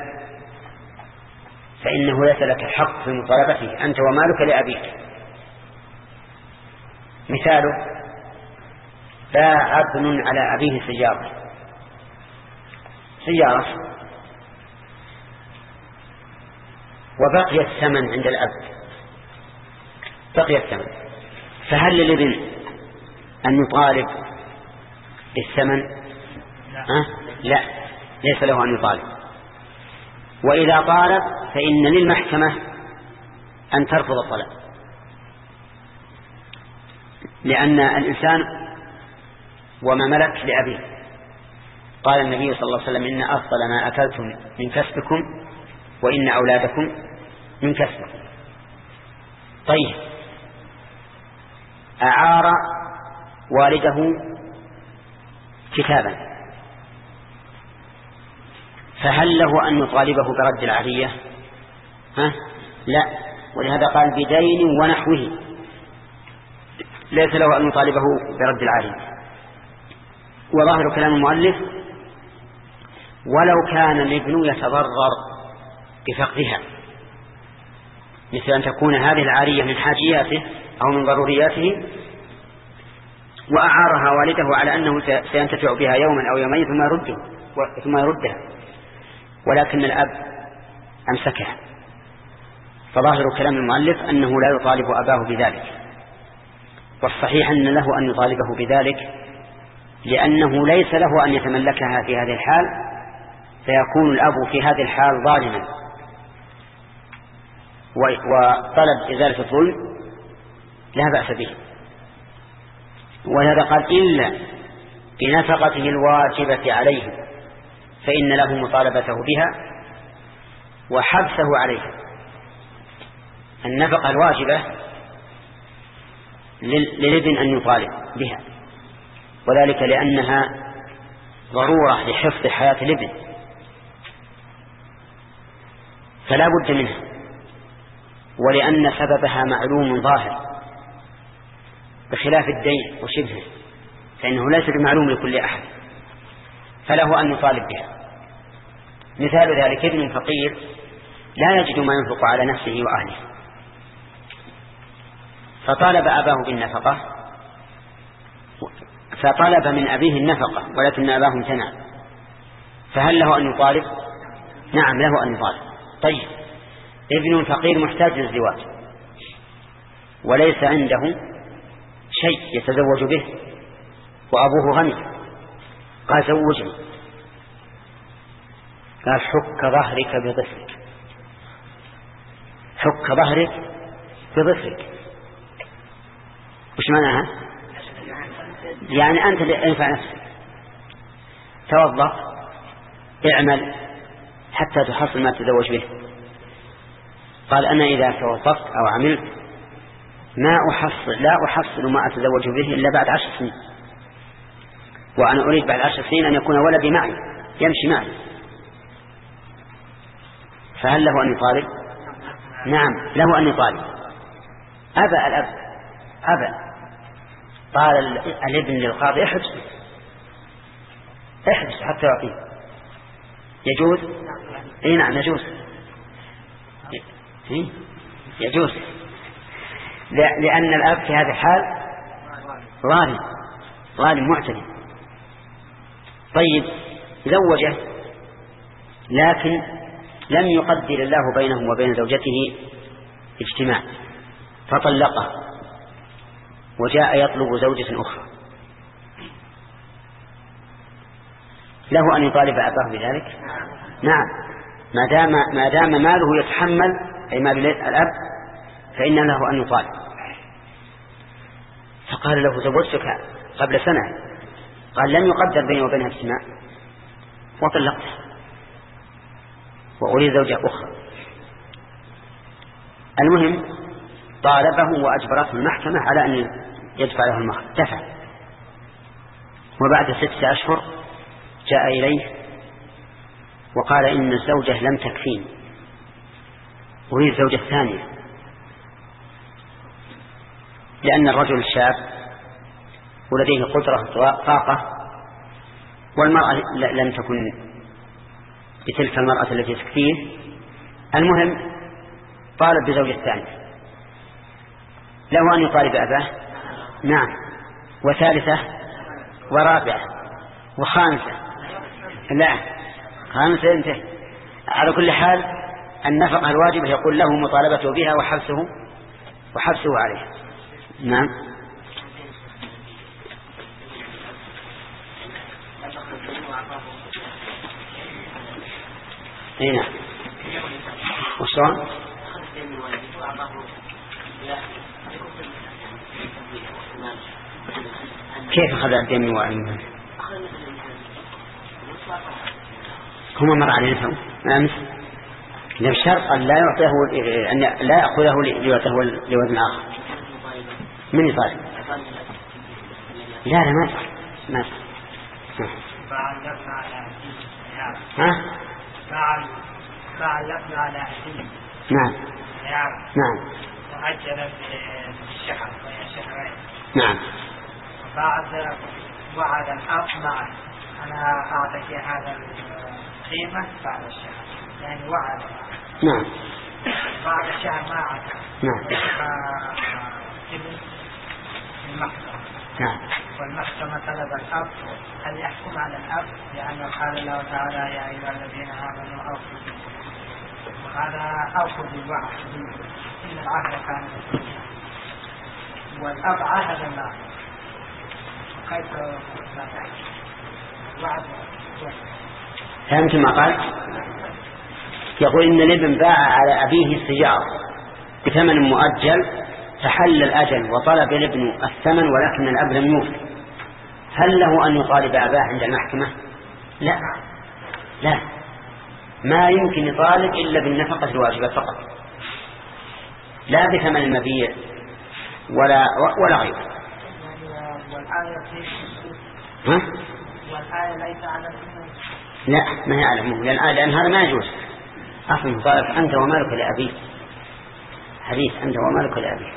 فإنه ليس لك الحق في مطالبته، أنت ومالك لأبيك. مثاله باع ابن على أبيه سيارة سيارة وبقي الثمن عند الأب، بقي الثمن، فهل للابن أن يطالب بالثمن؟ أه؟ لا، ليس له أن يطالب. وإذا طالب فإن للمحكمة أن ترفض الطلب، لأن الإنسان وما ملك لأبيه. قال النبي صلى الله عليه وسلم إن أفضل ما أكلتم من كسبكم وإن أولادكم من كسبكم. طيب، أعار والده كتابا، فهل له أن يطالبه برد العارية؟ ها؟ لا، ولهذا قال بدين ونحوه، ليس له أن يطالبه برد العارية. وظاهر كلام المؤلف ولو كان الابن يتضرر بفقدها، مثل أن تكون هذه العارية من حاجياته أو من ضرورياته وأعارها والده على أنه سينتفع بها يوما أو يومين ثم يرده ثم يردها، ولكن الأب أمسكها. فظاهر كلام المؤلف أنه لا يطالب أباه بذلك، والصحيح أن له أن يطالبه بذلك، لأنه ليس له أن يتملكها في هذه الحال، فيكون الأب في هذه الحال ظالما، وطلب إزالة الظلم لا بأس به. ولهذا قال إلا بنفقته الواجبة عليه فإن له مطالبته بها وحبسه عليها. النفقة الواجبة للابن أن يطالب بها، وذلك لأنها ضرورة لحفظ حياة الابن فلا بد منها، ولأن سببها معلوم ظاهر بخلاف الدين وشبهه فإنه ليس بمعلوم لكل أحد، فله أن يطالب بها. مثال ذلك ابن فقير لا يجد ما ينفق على نفسه وأهله، فطالب أباه بالنفقة، فطلب من أبيه النفقة ولكن أباه امتنع، فهل له أن يطالب؟ نعم، له أن يطالب. طيب، ابن فقير محتاج للزواج وليس عنده شيء يتزوج به وأبوه غني، قال زوجني، قال حك ظهرك بظفرك، حك ظهرك بظفرك. وش معناها؟ يعني أنت انفع نفسك، توظف، اعمل حتى تحصل ما تتزوج به. قال أنا إذا توظفت أو عملت ما أحصل لا أحصل ما أتزوج به إلا بعد عشر سنين، وأنا أريد بعد عشر سنين أن يكون ولدي معي يمشي معي، فهل له أن يطالب؟ نعم، له أن يطالب. أبى الأب أبى، قال الابن للقاضي احبس احبس حتى يعطيه. يجوز؟ اي نعم يجوز، يجوز، لأن الأب في هذا الحال ظالم ظالم معتدي. طيب، زوجه لكن لم يقدر الله بينه وبين زوجته اجتماع فطلقه وجاء يطلب زوجة أخرى، له أن يطالب أباه بذلك؟ نعم، ما دام ما دام ماله يتحمل أي مال الأب فإن له أن يطالب. فقال له زوجتك قبل سنة، قال لم يقدر بيني وبينها اجتماع وطلقتها وأريد زوجة أخرى. المهم طالبه وأجبرته المحكمة على أن يدفع له المهر، دفع. وبعد ستة أشهر جاء إليه وقال إن الزوجة لم تكفيني، أريد زوجة ثانية، لأن الرجل الشاب ولديه قدرة طاقة والمرأة لم تكن بتلك المرأة التي تكفيه. المهم طالب بزوجة ثانية، له أن يطالب أباه؟ نعم، وثالثة ورابعة وخامسة؟ لا، خامسة انتهى. على كل حال النفقة الواجبة يقول له مطالبته بها وحبسه وحبسه عليه. نعم. هنا وشلون؟ كيف أخذ الدين من والده؟ هما مر علينا تو أمس لم شرط أن لا يعطيه أن لا يأخذه ليعطيه لولد آخر. من يطالب؟ لا لا ما صار ما صار. ها؟ فعلقنا على أهلين. نعم نعم. وأجل الشهر شهرين. نعم. بعد وعد الأب معه أنا أعطيك هذا القيمة بعد الشهر، يعني وعد. نعم. بعد الشهر ما عطى. نعم. ابن المحكمة. نعم. والمحكمة طلب الأب أن يحكم على الأب، لأنه قال الله تعالى يا أيها الذين آمنوا أوفوا بالعهد. وهذا أوفوا بالوعد، إن العهد كان مسؤولا، والأب عهد معه. كيف لا يعهد؟ الوعد فهمت ما قال؟ يقول إن الابن باع على أبيه السيارة بثمن مؤجل، فحل الأجل وطلب الابن الثمن ولكن الأب لم يوفي، هل له أن يطالب أباه عند المحكمة؟ لا لا، ما يمكن يطالب إلا بالنفقة الواجبة فقط، لا بثمن المبيع ولا ولا غيره. ها؟ والآية ليس على الأمور. لا ما هي على الأمور، لأن, لأن هذا ما يجوز أصلا. طالب أنت ومالك لأبيك، حديث أنت ومالك لأبيك.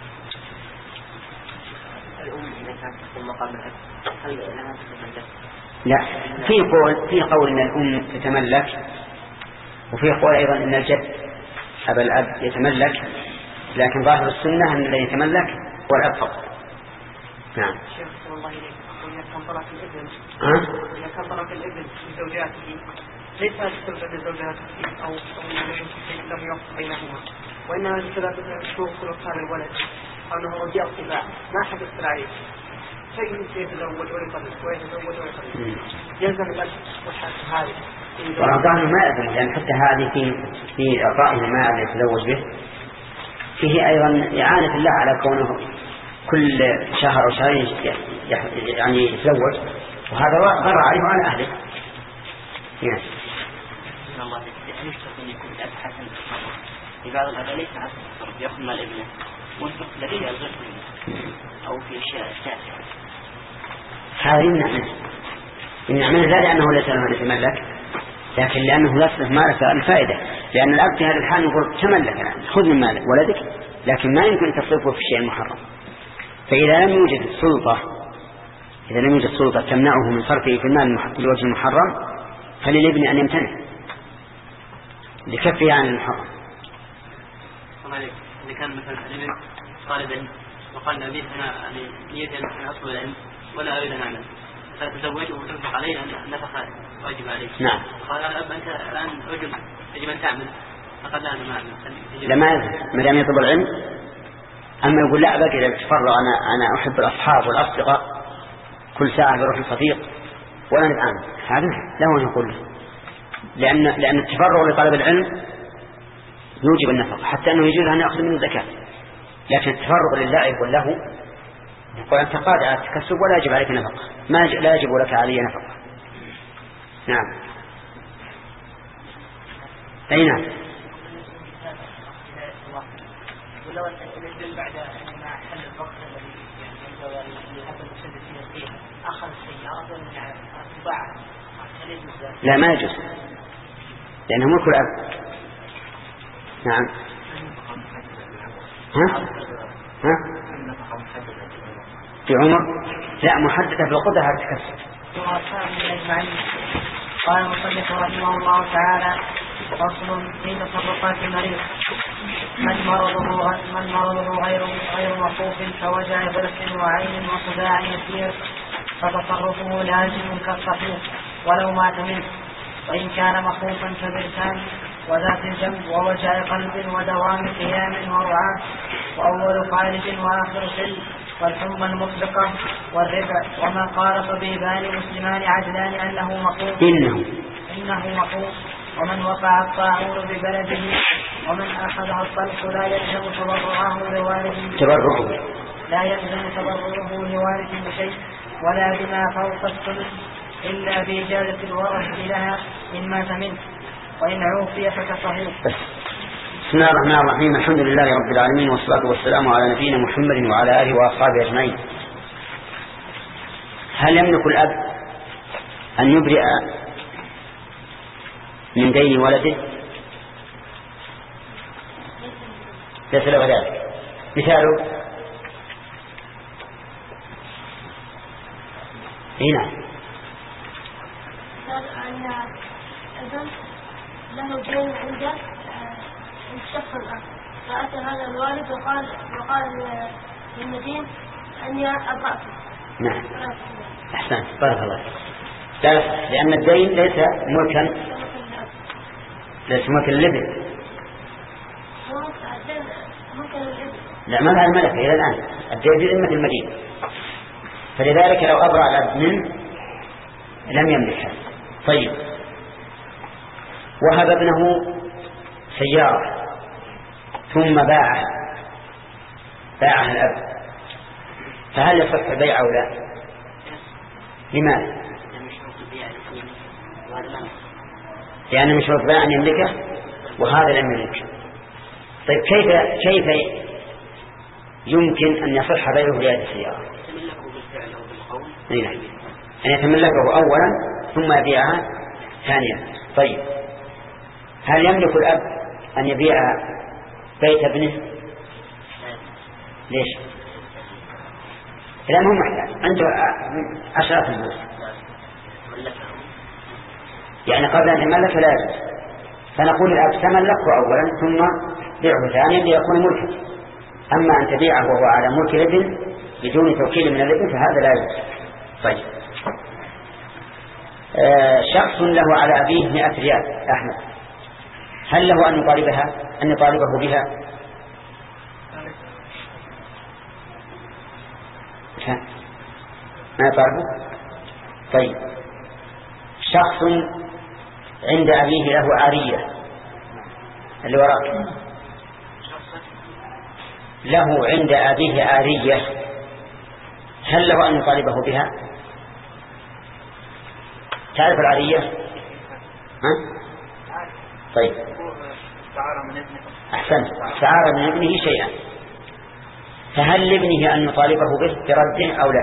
لا، في قول في قول ان الام تتملك، وفي قول ايضا ان الجد ابا الاب يتملك، لكن ظاهر السنه ان الذي يتملك هو الاب فقط. نعم. شيخ صلى الله عليه وسلم إذا كان طرف الابن ها؟ إذا كان طرف الابن من زوجاته ليس السبب من زوجاته أو لم يوفق بينهما، وإنما بسبب شروط صار الولد أنه رجع الطباع ما حد السرعية شيء يتزوج ويطلق ويتزوج ويطلق يلزم الأب والحق هذه. ورمضان ما أدري، لأن حتى هذه في في إعطائه المال الذي يتزوج به فيه أيضا إعانة الله على كونه كل شهر أو شهرين يعني يتزوج، وهذا ضر عليه وعلى أهله. نعم. الله يشترط أن يكون الأب حسن التصرف، في بعض الأب ليس حسن التصرف يأخذ مال ابنه وينفق الذي يرزق منه أو في أشياء تافهة. هذا يمنع منه، يمنع منه لا لأنه ليس له أن يتملك، لكن لأنه يصرف مالك الفائدة، لأن الأب في هذا الحال يقول تملك يعني خذ من مال ولدك، لكن ما يمكن تصرفه في الشيء المحرم. فإذا لم يوجد سلطة إذا لم يوجد سلطة تمنعه من صرفه في المال بالوجه المحرم فللابن أن يمتنع لكفه عن المحرم. إذا كان مثلا الابن طالبا وقال أبي أنا نيتي أن أطلب العلم ولا أريد أن أعمل، فتزوج وتنفق عليه أن نفقة واجب عليه. نعم. قال الأب أنت الآن رجل يجب أن تعمل، فقال لا أنا ما أعمل. لما ما دام يطلب العلم. أما يقول لا بقي إذا تفرغ أنا أنا أحب الأصحاب والأصدقاء كل ساعة بروح الصديق ولا نتعامل، هذا لا هو نقول له، لأن لأن التفرغ لطلب العلم يوجب النفقة، حتى أنه يجوز أن يأخذ من الزكاة، لكن التفرغ للعب واللهو يقول أنت قادر على التكسب ولا يجب عليك نفقة، ما لا يجب لك علي نفقة. نعم. أي نعم. ولو أن الرجل بعد ما حل الوقت الذي يعني هذا المسدس فيه أخذ السيارة وباعها، لا ما يجوز لأنه ملك الأب. نعم. ها؟ ها؟ في عمر؟ لا محددة في القدرة على التكسب. قال المصنف رحمه الله تعالى: فصل في تصرفات المريض. من مرضه من مرضه غير غير مخوف كوجع برص وعين وصداع يسير فتصرفه لازم كالصحيح ولو مات منه، وإن كان مخوفا كبرسان وذات الجنب ووجع قلب ودوام قيام ورعاة وأول خارج وآخر سل والحمى المطلقة والربع وما قال طبيبان مسلمان عدلان أنه مخوف إنه إنه مخوف ومن وقع الطاعون ببلده ومن أخذها الطلق لا يلزم تبرعه لوارث تبرعه لا يلزم تبرعه لوارث بشيء ولا بما فوق الثلث إلا بإجازة الورث لها إن مات منه، وإن عوفي فكصحيح. بسم الله الرحمن الرحيم. الحمد لله رب العالمين والصلاة والسلام على نبينا محمد وعلى آله وأصحابه أجمعين. هل يملك الأب أن يبرئ من دين ولده؟ ليس له ذلك. مثاله هنا أن ابن له دين عنده الشخص الأب، فأتى هذا الوالد وقال وقال للمدين أني أبرأته. نعم. أحسن بارك الله فيك. لأن الدين ليس ملكا ليس ملكا للابن. لا ما لها الملك إلى الآن، الدين في ذمة المدين، فلذلك لو أبرأ الأب منه لم يملكها. طيب، وهب ابنه سيارة ثم باعها باعها الأب، فهل يصح البيع أو لا؟ لماذا؟ لأن مشروط بيع أن يملكه وهذا لم يملكه. طيب كيف كيف يمكن أن يصح بيعه لهذه السيارة؟ نعم، أن يتملكه أولا ثم يبيعها ثانيا. طيب، هل يملك الأب أن يبيع بيت ابنه؟ ليش؟ لأنه محتاج عنده عشرات البيوت، يعني قبل أن يملك لا يجوز، فنقول الأب تملكه أولا ثم بيعه ثانيا ليكون ملكا. أما أن تبيعه وهو على ملك الابن بدون توكيل من الابن فهذا لا يجوز. طيب، آه شخص له على أبيه مئة ريال أحمد، هل له أن يطالبها أن يطالبه بها؟ ما يطالبه؟ طيب، شخص عند أبيه له عارية اللي وراك، له عند أبيه عارية، هل له أن يطالبه بها؟ تعرف العارية؟ ها؟ طيب، أحسن، استعار من ابنه شيئا، فهل لابنه أن يطالبه به برده أو لا؟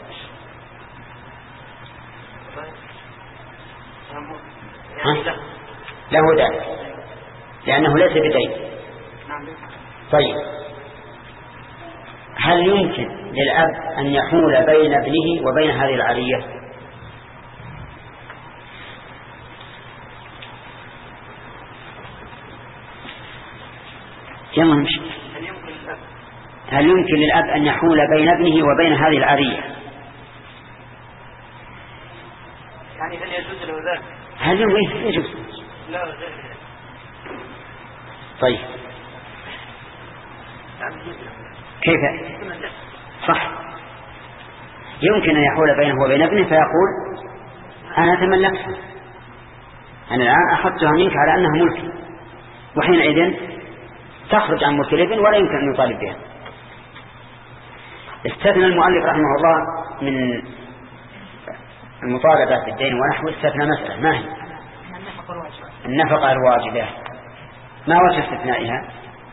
ها؟ له ذلك لأنه ليس بدين. طيب، هل يمكن للأب أن يحول بين ابنه وبين هذه العارية؟ يلا نمشي. هل يمكن للأب أن يحول بين ابنه وبين هذه العارية؟ المجنون يجوز. طيب كيف صح؟ يمكن أن يحول بينه وبين ابنه فيقول أنا تملكتها، أنا الآن أخذتها منك على أنها ملكي، وحينئذ تخرج عن ملك الابن ولا يمكن أن يطالب بها. استثنى المؤلف رحمه الله من المطالبة بالدين ونحو استثنى مسألة، ما هي؟ النفقة الواجبة. ما وجه استثنائها؟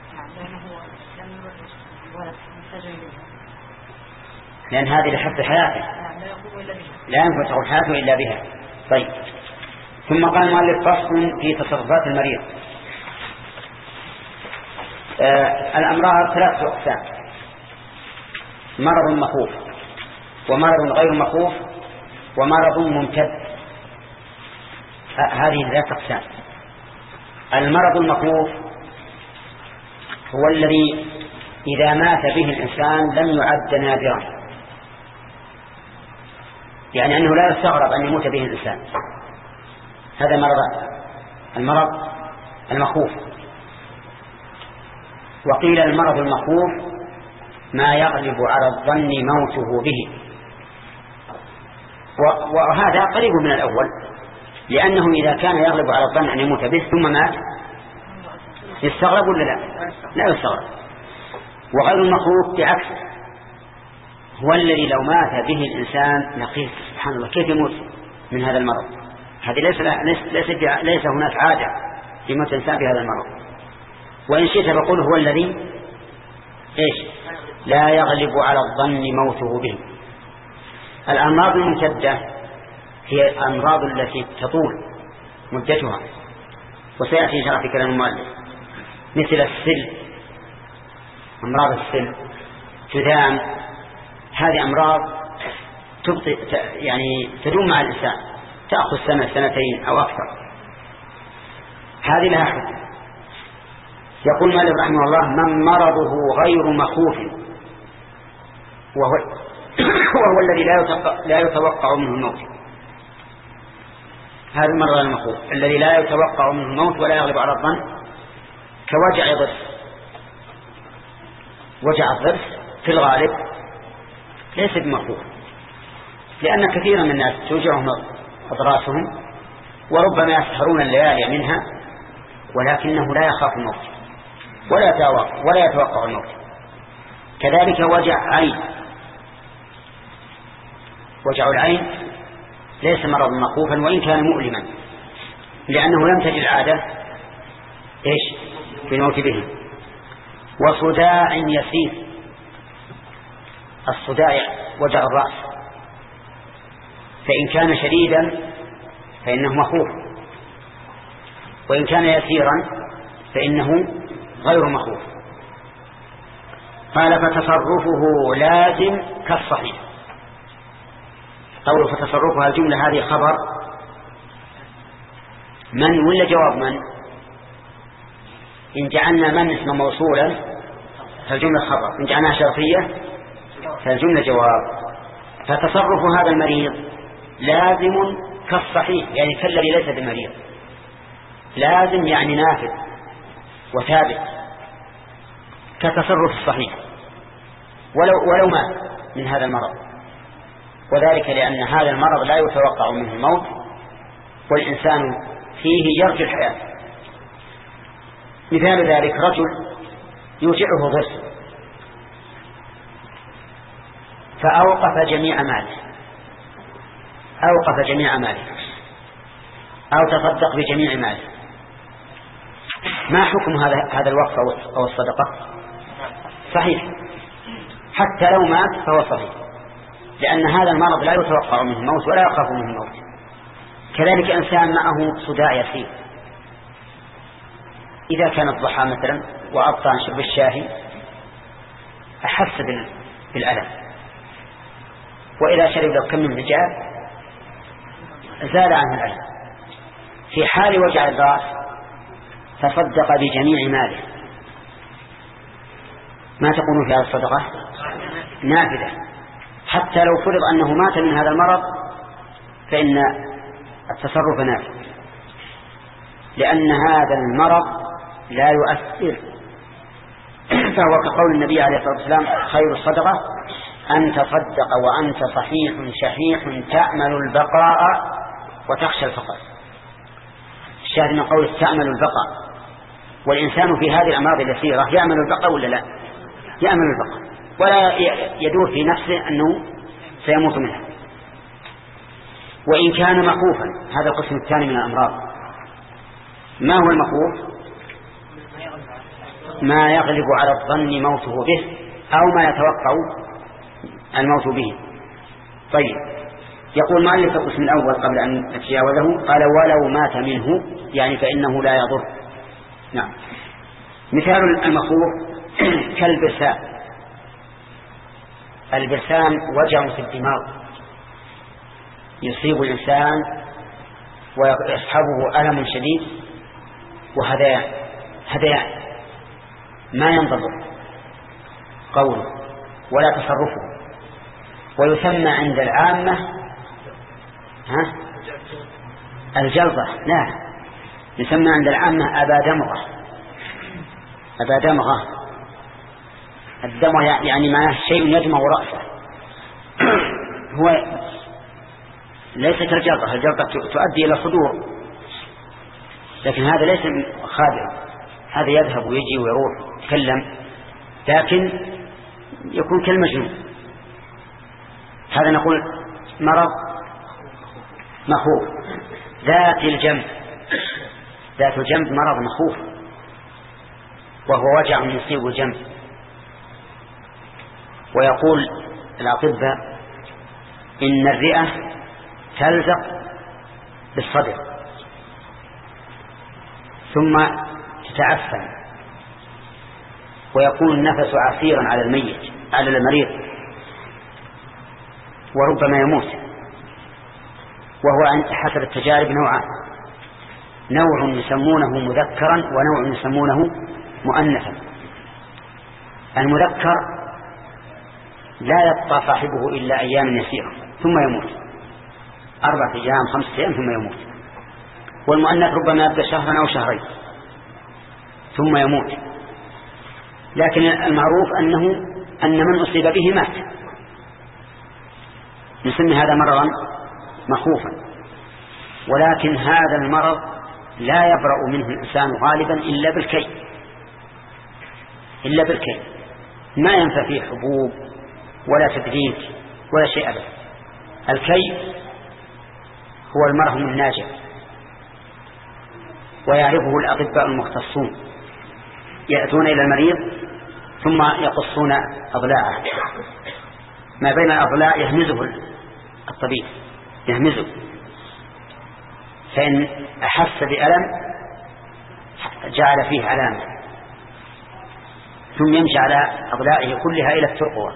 لأن هذه لحفظ حياته، لا ينفع تقول حياته إلا بها. طيب ثم قال المؤلف فصل في تصرفات المريض. آه الأمراض ثلاثة أقسام: مرض مخوف، ومرض غير مخوف، ومرض ممتد. هذه ثلاثة أقسام. المرض المخوف هو الذي إذا مات به الإنسان لم يعد نادرا، يعني أنه لا يستغرب أن يموت به الإنسان، هذا مرض المرض المخوف. وقيل المرض المخوف ما يغلب على الظن موته به، وهذا قريب من الأول، لأنه إذا كان يغلب على الظن أن يموت به ثم مات يستغرب ولا لا؟ لا يستغرب. وغير المخوف بعكسه، هو الذي لو مات به الإنسان نقيس سبحان الله كيف يموت من هذا المرض. هذه ليس, ليس, ليس هناك عادة في موت الإنسان بهذا المرض. وإن شئت فقل هو الذي إيش لا يغلب على الظن موته به. الأمراض الممتدة هي الأمراض التي تطول مدتها، وسيأتي شرح في كلام المؤلف، مثل السل، أمراض السل، جذام. هذه أمراض تبطئ يعني تدوم مع الإنسان، تأخذ سنة سنتين أو أكثر. هذه لها حكم. يقول مالك رحمه الله: من مرضه غير مخوف وهو, وهو الذي لا يتوقع منه الموت. هذا المرض المخوف الذي لا يتوقع منه الموت ولا يغلب على الظن، كوجع ضرس. وجع الضرس في الغالب ليس بمخوف، لأن كثيرا من الناس توجعهم أضراسهم وربما يسهرون الليالي منها، ولكنه لا يخاف الموت ولا يتوقع, ولا يتوقع الموت. كذلك وجع عين، وجع العين ليس مرض مخوفا وإن كان مؤلما، لأنه لم تجد العادة إيش في الموت به. وصداع يسير، الصداع وجع الرأس، فإن كان شديدا فإنه مخوف، وإن كان يسيرا فإنه غير مخوف. قال: فتصرفه لازم كالصحيح. قوله فتصرفها الجملة هذه خبر من ولا جواب من؟ إن جعلنا من اسم موصولا فالجملة خبر، إن جعلناها شرطية فالجملة جواب. فتصرف هذا المريض لازم كالصحيح، يعني كالذي ليس بمريض. لازم يعني نافذ وثابت كتصرف الصحيح ولو, ولو مات من هذا المرض، وذلك لأن هذا المرض لا يتوقع منه الموت، والإنسان فيه يرجو الحياة. مثال ذلك رجل يوجعه ضرس فأوقف جميع ماله، أوقف جميع ماله أو تصدق بجميع ماله. ما حكم هذا هذا الوقف أو الصدقة؟ صحيح، حتى لو مات فهو صحيح، لأن هذا المرض لا يتوقع منه الموت ولا يخاف منه الموت. كذلك إنسان معه صداع يسير، إذا كان الضحى مثلا وأبطأ عن شرب الشاهي أحس بالألم، وإذا شرب لو كم من رجال زال عنه الألم. في حال وجع الرأس تصدق بجميع ماله. ما تقولون في هذه الصدقة؟ نافذة، حتى لو فرض أنه مات من هذا المرض فإن التصرف نافذ. لأن هذا المرض لا يؤثر، فهو كقول النبي عليه الصلاة والسلام خير الصدقة أن تصدق وأنت صحيح شحيح تأمل البقاء وتخشى الفقر. الشاهد من قول تأمل البقاء، والإنسان في هذه الأمراض اليسيرة يأمل البقاء ولا لا؟ يأمل البقاء ولا يدور في نفسه أنه سيموت منها. وإن كان مخوفا، هذا القسم الثاني من الأمراض. ما هو المخوف؟ ما يغلب على الظن موته به أو ما يتوقع الموت به. طيب، يقول مؤلف القسم الأول قبل أن نتجاوزه، قال ولو مات منه، يعني فإنه لا يضر. نعم. مثال المخوف كالبرسام. البرسام وجع في الدماغ يصيب الإنسان ويصحبه ألم شديد وهذيان هذيان ما ينضبط قوله ولا تصرفه، ويسمى عند العامة ها الجلطة. لا، يسمى عند العامة أبا دمغة. أبا دمغة، الدمغة يعني معناه شيء يدمغ رأسه. هو ليس كالجلطة، الجلطة تؤدي إلى صدور، لكن هذا ليس خادع، هذا يذهب ويجي ويروح يتكلم، لكن يكون كالمجنون. هذا نقول مرض مخوف. ذات الجنب، ذات الجنب مرض مخوف، وهو وجع يصيب الجنب. ويقول الأطباء إن الرئة تلزق بالصدر ثم تتعفن، ويكون النفس عسيرا على الميت على المريض، وربما يموت. وهو حسب التجارب نوعان، نوع يسمونه مذكرا ونوع يسمونه مؤنثا. المذكر لا يبقى صاحبه إلا أيام يسيرة ثم يموت، أربعة أيام خمسة أيام ثم يموت. والمؤنث ربما يبقى شهرا أو شهرين ثم يموت. لكن المعروف أنه أن من أصيب به مات. نسمي هذا مرضا مخوفا، ولكن هذا المرض لا يبرأ منه الإنسان غالبا إلا بالكي، إلا بالكي، ما ينفع فيه حبوب ولا تدريج ولا شيء أبدا. الكي هو المرهم الناجع، ويعرفه الأطباء المختصون، يأتون إلى المريض ثم يقصون أضلاعه، ما بين الأضلاع يهمزه الطبيب، يهمزه، فإن أحس بألم جعل فيه علامة، ثم يمشي على أضلاعه كلها إلى الترقوة،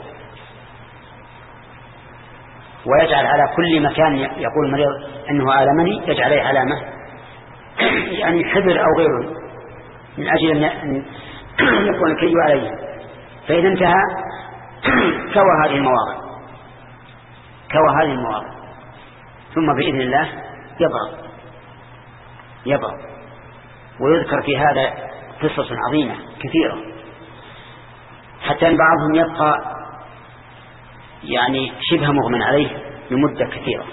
ويجعل على كل مكان يقول المريض أنه آلمني يجعل عليه علامة، يعني حبر أو غيره، من أجل أن يكون الكي عليه. فإذا انتهى كوى هذه المواضع، كوى هذه المواضع، ثم بإذن الله يبرأ يبرأ. ويذكر في هذا قصص عظيمة كثيرة، حتى أن بعضهم يبقى يعني شبه مغمى عليه لمدة كثيرة،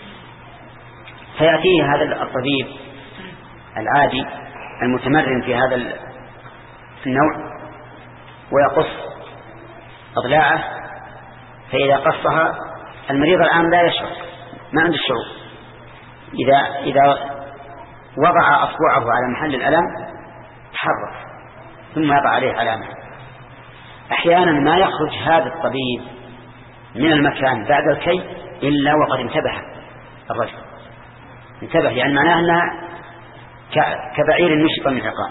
فيأتيه هذا الطبيب العادي المتمرن في هذا النوع ويقص أضلاعه، فإذا قصها المريض الآن لا يشعر، ما عنده الشعور، إذا إذا وضع أصبعه على محل الألم تحرك ثم يضع عليه علامة. أحيانا ما يخرج هذا الطبيب من المكان بعد الكي إلا وقد انتبه الرجل، انتبه، يعني معناه أنها كبعير نشط من عقاب.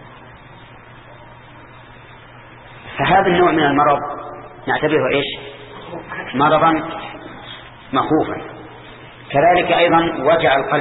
فهذا النوع من المرض نعتبره إيش؟ مرضا مخوفا. كذلك أيضا وجع القلب،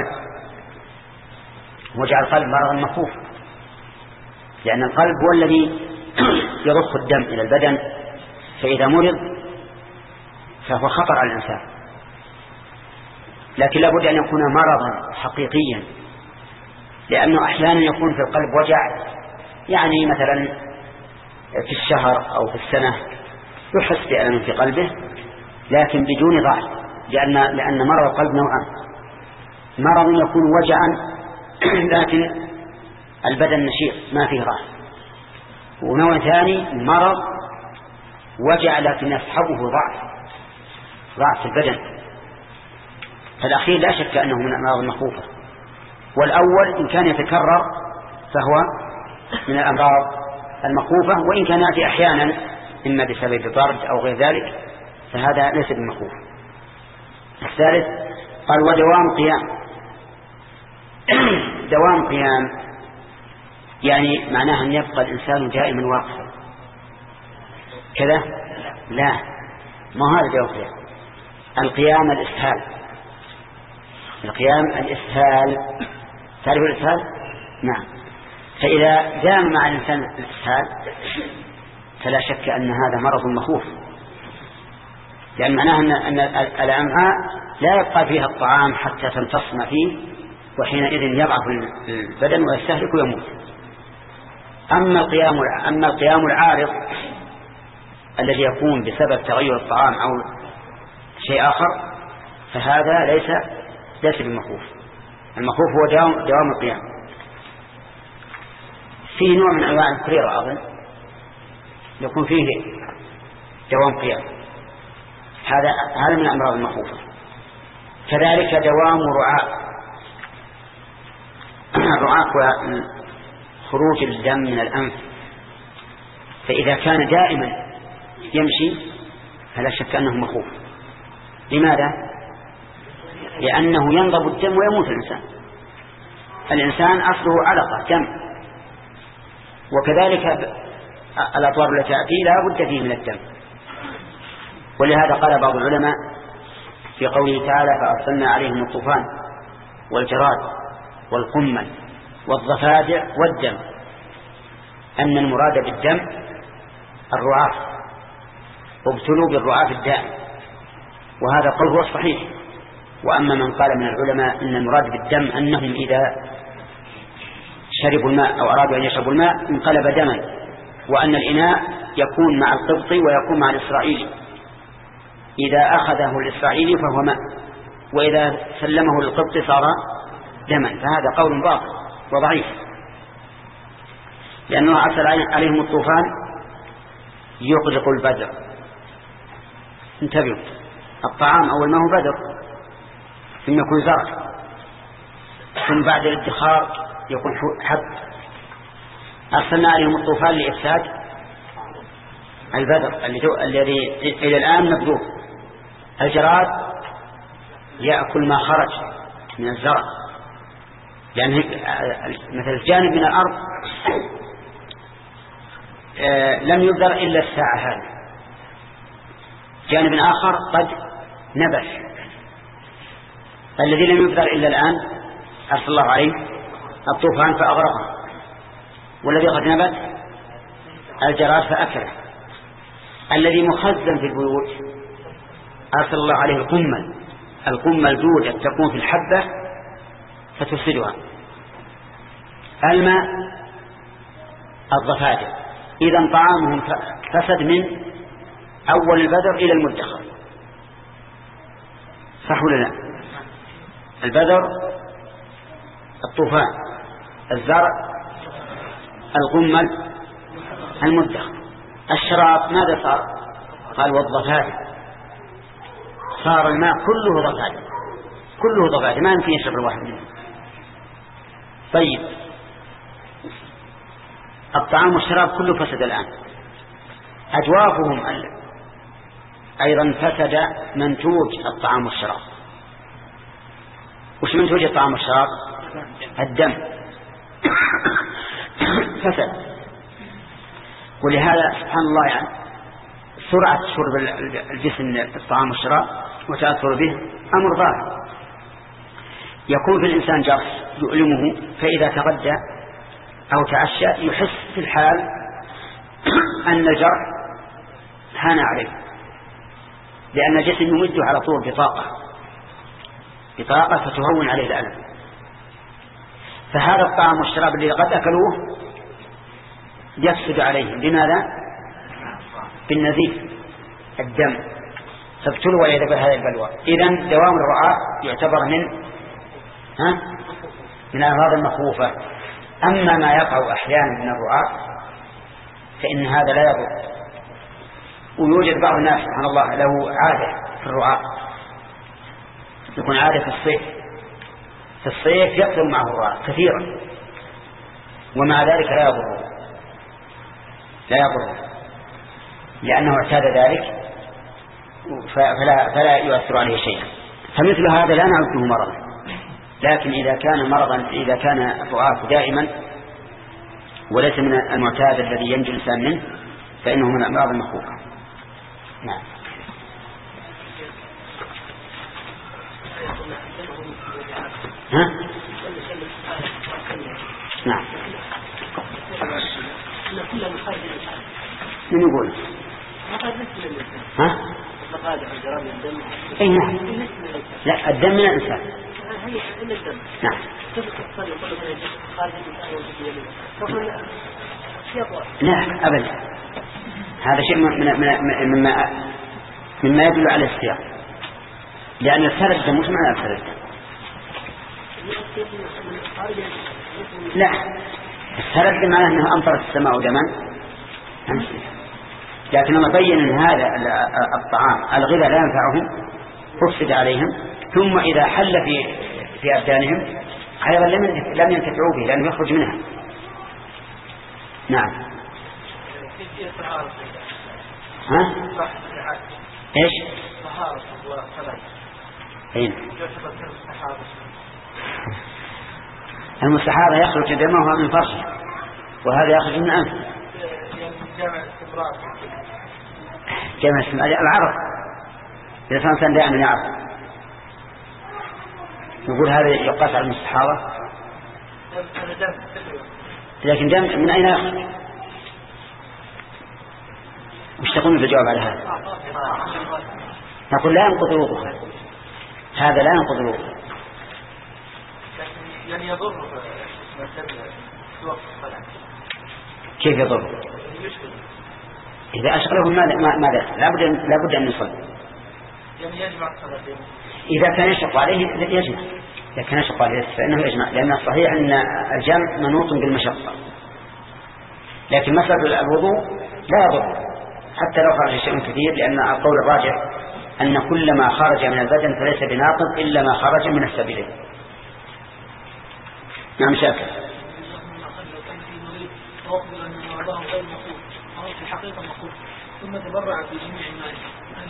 وجع القلب مرضا مخوف، لأن القلب هو الذي يضخ الدم إلى البدن، فإذا مرض فهو خطر على الإنسان. لكن لابد أن يكون مرضا حقيقيا لأنه أحيانا يكون في القلب وجع، يعني مثلا في الشهر أو في السنة يحس بألم في قلبه لكن بدون ضعف، لأن لأن مرض القلب نوعان: مرض يكون وجعا لكن البدن نشيط ما فيه راحة، ونوع ثاني مرض وجع لكن يصحبه ضعف ضعف البدن. فالأخير لا شك أنه من الأمراض المخوفة، والأول إن كان يتكرر فهو من الأمراض المخوفة، وإن كان يأتي أحيانا إما بسبب طرد أو غير ذلك فهذا ليس بمخوف. الثالث قال ودوام قيام. دوام قيام يعني معناها أن يبقى الإنسان دائما واقفا كذا؟ لا، ما هذا دوام قيام. القيام الإسهال، القيام الإسهال، تعرف الإسهال؟ نعم. فإذا دام مع الإنسان الإسهال فلا شك أن هذا مرض مخوف، لأن معناه أن, أن الأمعاء لا يبقى فيها الطعام حتى تمتص ما فيه، وحينئذ يضعف البدن ويستهلك ويموت. أما القيام أما القيام العارض الذي يكون بسبب تغير الطعام أو شيء آخر فهذا ليس ليس بالمخوف. المخوف هو دوام, دوام القيام. فيه نوع من أنواع الكريرة أظن يكون فيه دوام قيام، هذا هذا من الأمراض المخوفة. كذلك دوام رعاء. الرعاء هو خروج الدم من الأنف، فإذا كان دائما يمشي فلا شك أنه مخوف. لماذا؟ لأنه ينضب الدم ويموت الإنسان. الإنسان أصله علقة دم، وكذلك الأطوار التي تأتي لا بد فيه من الدم. ولهذا قال بعض العلماء في قوله تعالى فأرسلنا عليهم الطوفان والجراد والقمل والضفادع والدم أن المراد بالدم الرعاف، وابتلوا بالرعاف الدائم، وهذا قول هو الصحيح. وأما من قال من العلماء أن المراد بالدم أنهم إذا شربوا الماء أو أرادوا أن يشربوا الماء انقلب دما، وأن الإناء يكون مع القبطي ويكون مع الإسرائيلي، إذا أخذه الإسرائيلي فهو ماء، وإذا سلمه للقبطي صار دما. فهذا قول باطل وضعيف، لأنه أرسل عليهم الطوفان يغرق البدر. انتبهوا، الطعام أول ما هو بدر ثم يكون زرع، ثم بعد الادخار يكون حب. أرسلنا عليهم الطوفان لإفساد البدر الذي إلى الآن مبذور. الجراد يأكل ما خرج من الزرع، لأن مثل الجانب من الأرض لم يبذر إلا الساعة هذه، جانب آخر قد نبش. الذي لم يبذر إلا الآن أرسل الله عليه الطوفان فأغرقه، والذي قد نبت الجراد فأكله. الذي مخزن في البيوت أرسل الله عليه القمل. القمل دودة تكون في الحبة فتفسدها. الماء الضفادع. إذا طعامهم فسد من أول البذر إلى المدخر، صح ولا لا؟ البذر الطوفان، الزرع القمل المدخر. الشراب ماذا صار؟ قال والضفادع، صار الماء كله ضفادع، كله ضفادع، ما يمكن يشرب الواحد منه. طيب الطعام والشراب كله فسد الآن. أجوافهم أيضا فسد منتوج الطعام والشراب. وش منتوج الطعام والشراب؟ الدم فسد. ولهذا سبحان الله يعني سرعة شرب الجسم الطعام والشراب وتأثر به أمر ظاهر. يكون في الإنسان جرح يؤلمه، فإذا تغدى أو تعشى يحس في الحال أن الجرح هان عليه، لأن الجسم يمده على طول بطاقة بطاقة فتهون عليه الألم. فهذا الطعام والشراب الذي قد أكلوه يفسد عليهم. بماذا؟ بالنزيف الدم، فابتلوا والعياذ بالله هذه البلوى. إذن دوام الرعاء يعتبر من ها من الأمراض المخوفة. أما ما يقع أحيانا من الرعاء فإن هذا لا يضر. ويوجد بعض الناس سبحان الله له عادة في الرعاء، يكون عادة في الصيف في الصيف يكثر معه الرعاء كثيرا، ومع ذلك لا يضر لا يضر لأنه اعتاد ذلك فلا, فلا يؤثر عليه شيئا. فمثل هذا لا نعده مرضا. لكن إذا كان مرضا إذا كان الرعاة دائما وليس من المعتاد الذي ينجي الإنسان منه فإنه من الأمراض المخوفة. نعم. ها؟ نعم. من يقول؟ ها؟ اي نعم. لا الدم من الإنسان. نعم. لا أبدا، هذا شيء مما مما يدل على السياق، لأن السرد الدم مش معنى السرد. لا السرد معناه أنه أمطرت السماء دما، لكن لما بين أن هذا الطعام الغذاء لا ينفعهم أفسد عليهم، ثم إذا حل في في أبدانهم أيضا لم ينتفعوا به لأنه يخرج منها. نعم. ها؟ إيش؟ أين؟ المستحاضة يخرج دمها من فرجه وهذا يخرج من أنفه. جمع استمرار العرض إذا كان كان دائما يعرض نقول هذا يقاس على المستحاضة، لكن دم من أين يخرج؟ وش تقول في الجواب على هذا؟ نقول لا ينقض وضوءه، هذا لا ينقض وضوءه. يعني يضر كيف يضر؟ إذا أشغله ماذا؟ لابد لابد أن يصلي. يعني يجمع الصلاتين. إذا كان يشق عليه يجمع، إذا كان يشق عليه فإنه يجمع، لأن الصحيح أن الجمع منوط بالمشقة. لكن مسألة الوضوء لا يضر حتى لو خرج شيء كثير، لأن القول الراجح أن كل ما خرج من البدن فليس بناقض إلا ما خرج من السبيلين. نعم شاكر. ثم تبرع بجميع المال.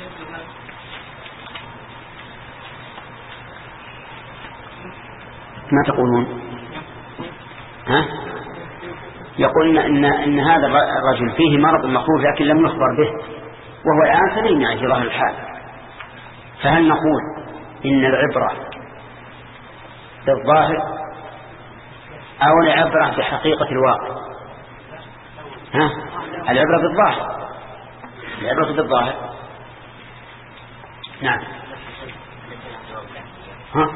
ما تقولون؟ ها؟ يقولون إن, إن هذا الرجل فيه مرض مخوف لكن لم يخبر به وهو الآن سليم يعني في ظاهر الحال، فهل نقول إن العبرة بالظاهر أو العبرة بحقيقة الواقع؟ ها؟ العبرة بالظاهر، العبرة بالظاهر. نعم. ها؟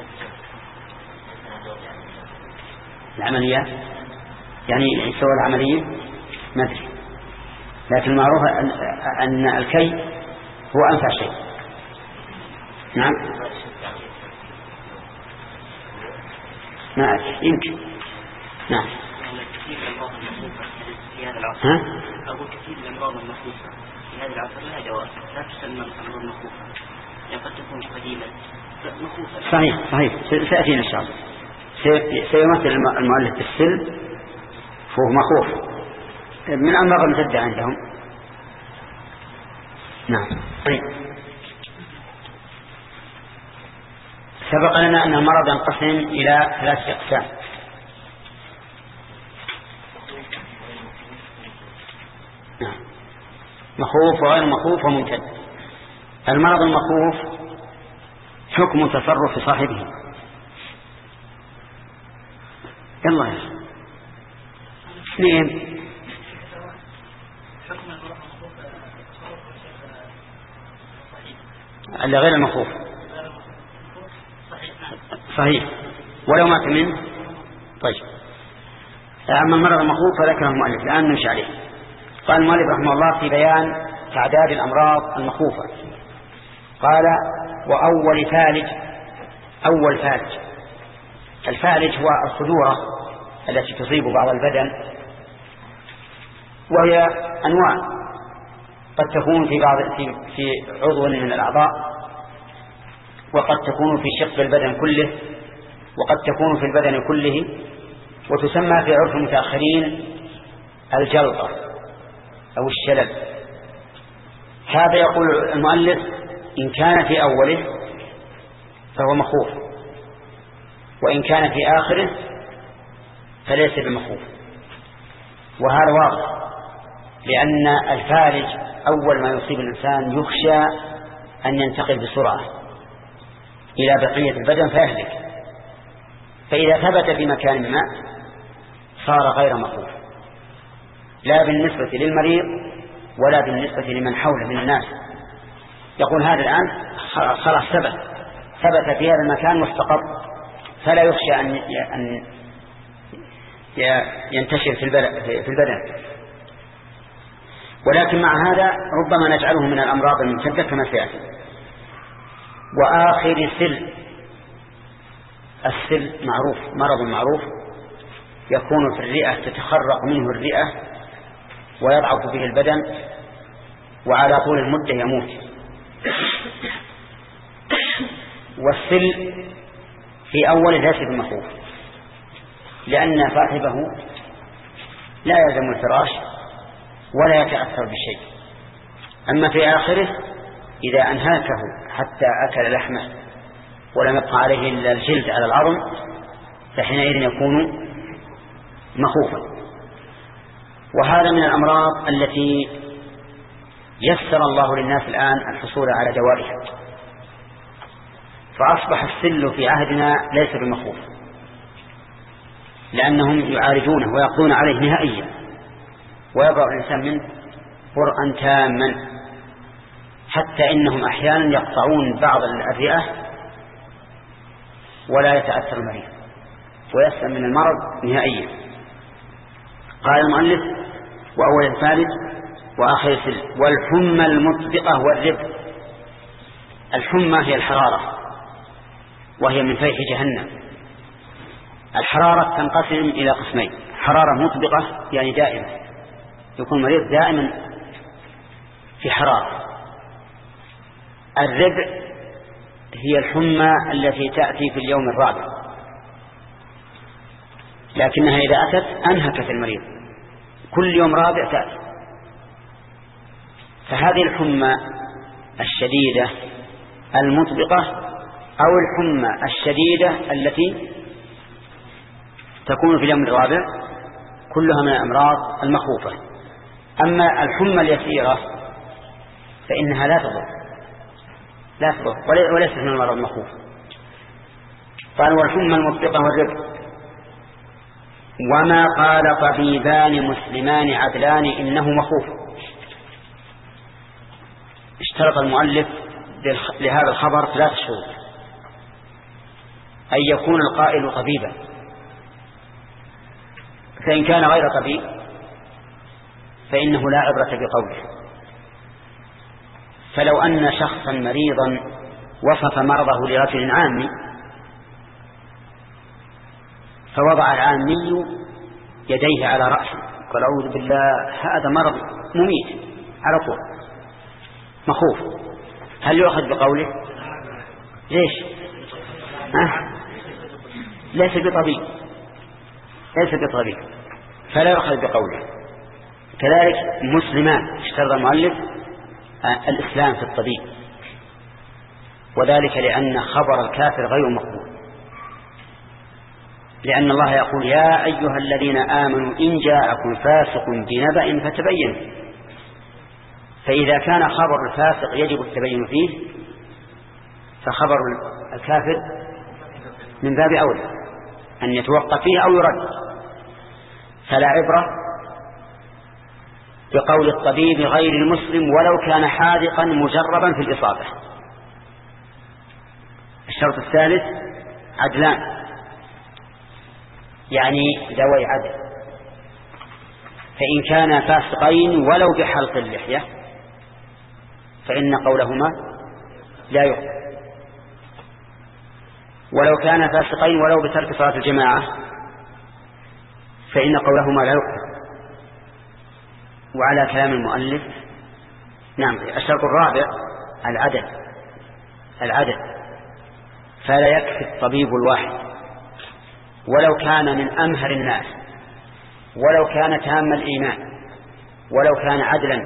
العمليات يعني يسوى العملية ما أدري، لكن معروف أن, أن الكي هو أنفع شيء. نعم. ما أدري يمكن. نعم. ها؟ أقول كثير من الأمراض المخوفة في هذا العصر لها دواء لا تسمى الأمراض المخوفة، يعني قد تكون قديمة مخوفة. صحيح صحيح سيأتينا إن شاء الله. سيمثل المؤلف بالسلم فهو مخوف من أمراض المسدة عندهم. نعم. طيب. سبق لنا أن المرض ينقسم إلى ثلاثة أقسام. نعم. مخوف وغير مخوف وممتد. المرض المخوف حكم تصرف صاحبه. يلا يا اثنين. اللي غير المخوف صحيح ولو مات منه طيب أما المرض المخوف فذكره المؤلف، الآن نمشي عليه. قال المؤلف رحمه الله في بيان تعداد الأمراض المخوفة، قال وأول فالج. أول فالج، الفالج هو الخدورة التي تصيب بعض البدن، وهي أنواع، قد تكون في بعض في, في عضو من الأعضاء، وقد تكون في شق البدن كله، وقد تكون في البدن كله، وتسمى في عرف المتأخرين الجلطة أو الشلل. هذا يقول المؤلف إن كان في أوله فهو مخوف، وإن كان في آخره فليس بمخوف. وهذا واضح، لأن الفالج أول ما يصيب الإنسان يخشى أن ينتقل بسرعة إلى بقية البدن فيهلك، فإذا ثبت في مكان ما صار غير مخوف، لا بالنسبة للمريض ولا بالنسبة لمن حوله من الناس. يقول هذا الآن خلاص ثبت ثبت في هذا المكان واستقر، فلا يخشى أن ينتشر في البدن. ولكن مع هذا ربما نجعله من الأمراض الممتدة كما سيأتي. وآخر سل، السل معروف، مرض معروف يكون في الرئة، تتخرق منه الرئة ويضعف به البدن، وعلى طول المدة يموت. والسل في أول ليس بمخوف، لأن صاحبه لا يلزم الفراش ولا يتأثر بشيء. أما في آخره إذا أنهاكه حتى أكل لحمه ولم يبقى عليه إلا الجلد على العظم فحينئذ يكون مخوفا. وهذا من الأمراض التي يسر الله للناس الآن الحصول على دوائها، فأصبح السل في عهدنا ليس بمخوف، لأنهم يعالجونه ويقضون عليه نهائيا، ويبرأ الإنسان منه برءا تاما، حتى إنهم أحيانا يقطعون بعض الرئة ولا يتأثر المريض ويسلم من المرض نهائيا. قال المؤلف وأول الثالث وآخر السل. والحمى المطبقة والرب. الحمى هي الحرارة، وهي من فيح جهنم. الحرارة تنقسم إلى قسمين: حرارة مطبقة يعني دائمة، يكون مريض دائما في حرارة. الربع هي الحمى التي تأتي في اليوم الرابع، لكنها إذا أتت أنهكت المريض، كل يوم رابع تأتي. فهذه الحمى الشديدة المطبقة أو الحمى الشديدة التي تكون في اليوم الرابع كلها من الأمراض المخوفة. أما الحمى اليسيرة فإنها لا تضر لا تضر وليست من المرض المخوف. قال والحمى المطبقة والربع. وما قال طبيبان مسلمان عدلان إنه مخوف. اشترط المؤلف لهذا الخبر ثلاث شروط: أن يكون القائل طبيبا، فإن كان غير طبيب فإنه لا عبرة بقوله. فلو أن شخصا مريضا وصف مرضه لرجل عامي فوضع العامي يديه على رأسه قال أعوذ بالله هذا مرض مميت على طول مخوف، هل يؤخذ بقوله؟ ليش؟ أه؟ ليس بطبيب ليس بطبيب فلا يؤخذ بقوله. كذلك مسلمان، اشترط المؤلف الإسلام في الطبيب، وذلك لأن خبر الكافر غير مقبول، لأن الله يقول يا أيها الذين آمنوا إن جاءكم فاسق بنبأ فتبينوا. فإذا كان خبر الفاسق يجب التبين فيه فخبر الكافر من باب أولى أن يتوقف فيه أو يرد. فلا عبرة بقول الطبيب غير المسلم ولو كان حاذقا مجربا في الإصابة. الشرط الثالث عدلان، يعني ذوي عدل، فإن كان فاسقين ولو بحلق اللحية فإن قولهما لا يقبل، ولو كان فاسقين ولو بترك صلاة الجماعة فإن قولهما لا يقبل. وعلى كلام المؤلف نعم الشرط الرابع العدل العدل فلا يكفي الطبيب الواحد ولو كان من أمهر الناس، ولو كان تام الإيمان، ولو كان عدلا،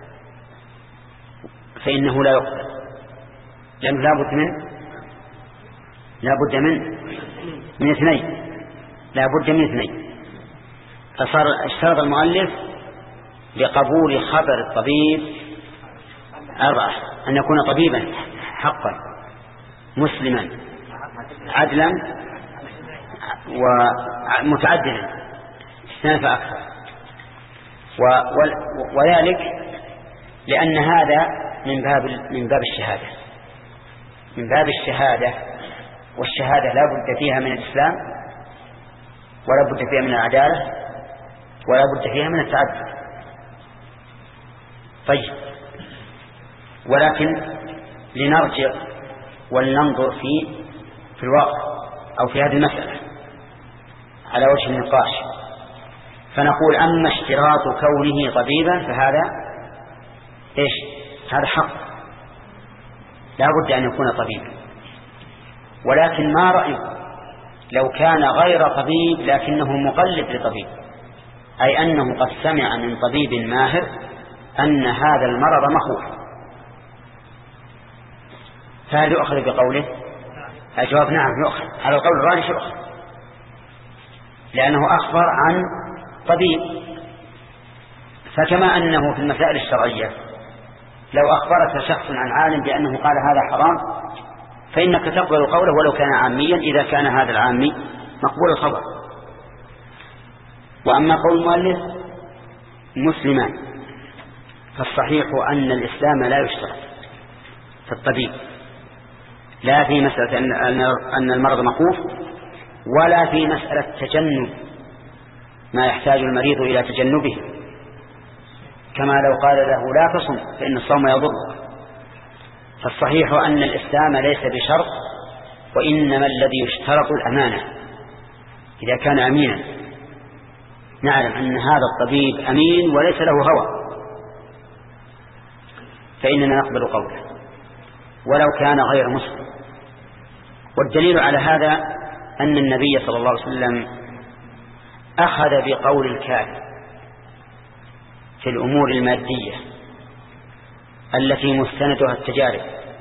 فإنه لا يقبل، لأنه لا بد من لا بد من من اثنين لا بد من اثنين فصار اشترط المؤلف لقبول خبر الطبيب أربعة: أن يكون طبيبا حقا مسلما عدلا ومتعدلا اثنان فأكثر، وذلك لأن هذا من باب من باب الشهادة من باب الشهادة والشهادة لا بد فيها من الإسلام، ولا بد فيها من العدالة، ولا بد فيها من التعدد. طيب، ولكن لنرجع ولننظر في في الواقع أو في هذه المسألة على وجه النقاش، فنقول أما اشتراط كونه طبيبا فهذا إيش؟ هذا حق، لا بد أن يكون طبيبا. ولكن ما رأيك لو كان غير طبيب لكنه مقلد لطبيب، أي أنه قد سمع من طبيب ماهر أن هذا المرض مخوف، فهل يؤخذ بقوله؟ الجواب نعم يؤخذ، على القول الراجح يؤخذ، لأنه أخبر عن طبيب. فكما أنه في المسائل الشرعية لو أخبرك شخص عن عالم بأنه قال هذا حرام فإنك تقبل قوله ولو كان عاميا إذا كان هذا العامي مقبول الخبر. وأما قول المؤلف مسلمان فالصحيح أن الإسلام لا يشترط في الطبيب، لا في مسألة أن المرض مخوف، ولا في مسألة تجنب ما يحتاج المريض إلى تجنبه، كما لو قال له لا تصم فإن الصوم يضرك. فالصحيح أن الإسلام ليس بشرط، وإنما الذي يشترط الأمانة. إذا كان أمينا نعلم أن هذا الطبيب أمين وليس له هوى فإننا نقبل قوله ولو كان غير مسلم. والدليل على هذا أن النبي صلى الله عليه وسلم أخذ بقول الكافر في الأمور المادية التي مستندها التجارب،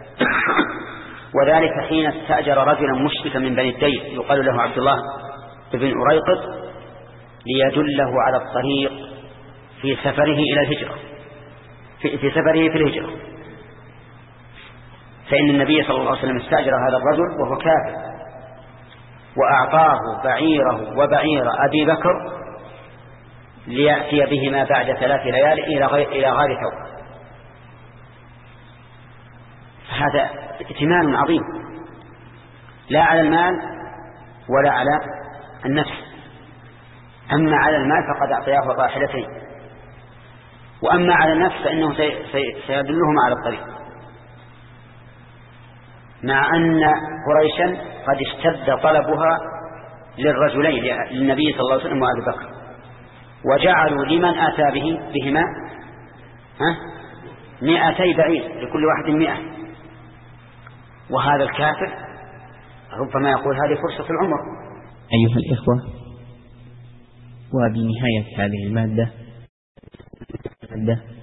وذلك حين استأجر رجلا مشركا من بني الديل يقال له عبد الله بن أريقط ليدله على الطريق في سفره إلى الهجرة في, في سفره في الهجرة. فإن النبي صلى الله عليه وسلم استأجر هذا الرجل وهو كافر، وأعطاه بعيره وبعير أبي بكر ليأتي بهما بعد ثلاث ليال إلى غار ثور. فهذا ائتمان عظيم لا على المال ولا على النفس. أما على المال فقد أعطياه راحلتين، وأما على النفس فإنه سيدلهم على الطريق، مع أن قريشا قد اشتد طلبها للرجلين للنبي صلى الله عليه وسلم وأبي بكر، وجعلوا لمن آتى به بهما ها مئتي بعير لكل واحد مئة. وهذا الكافر ربما يقول هذه فرصة العمر. أيها الإخوة، وبنهاية هذه المادة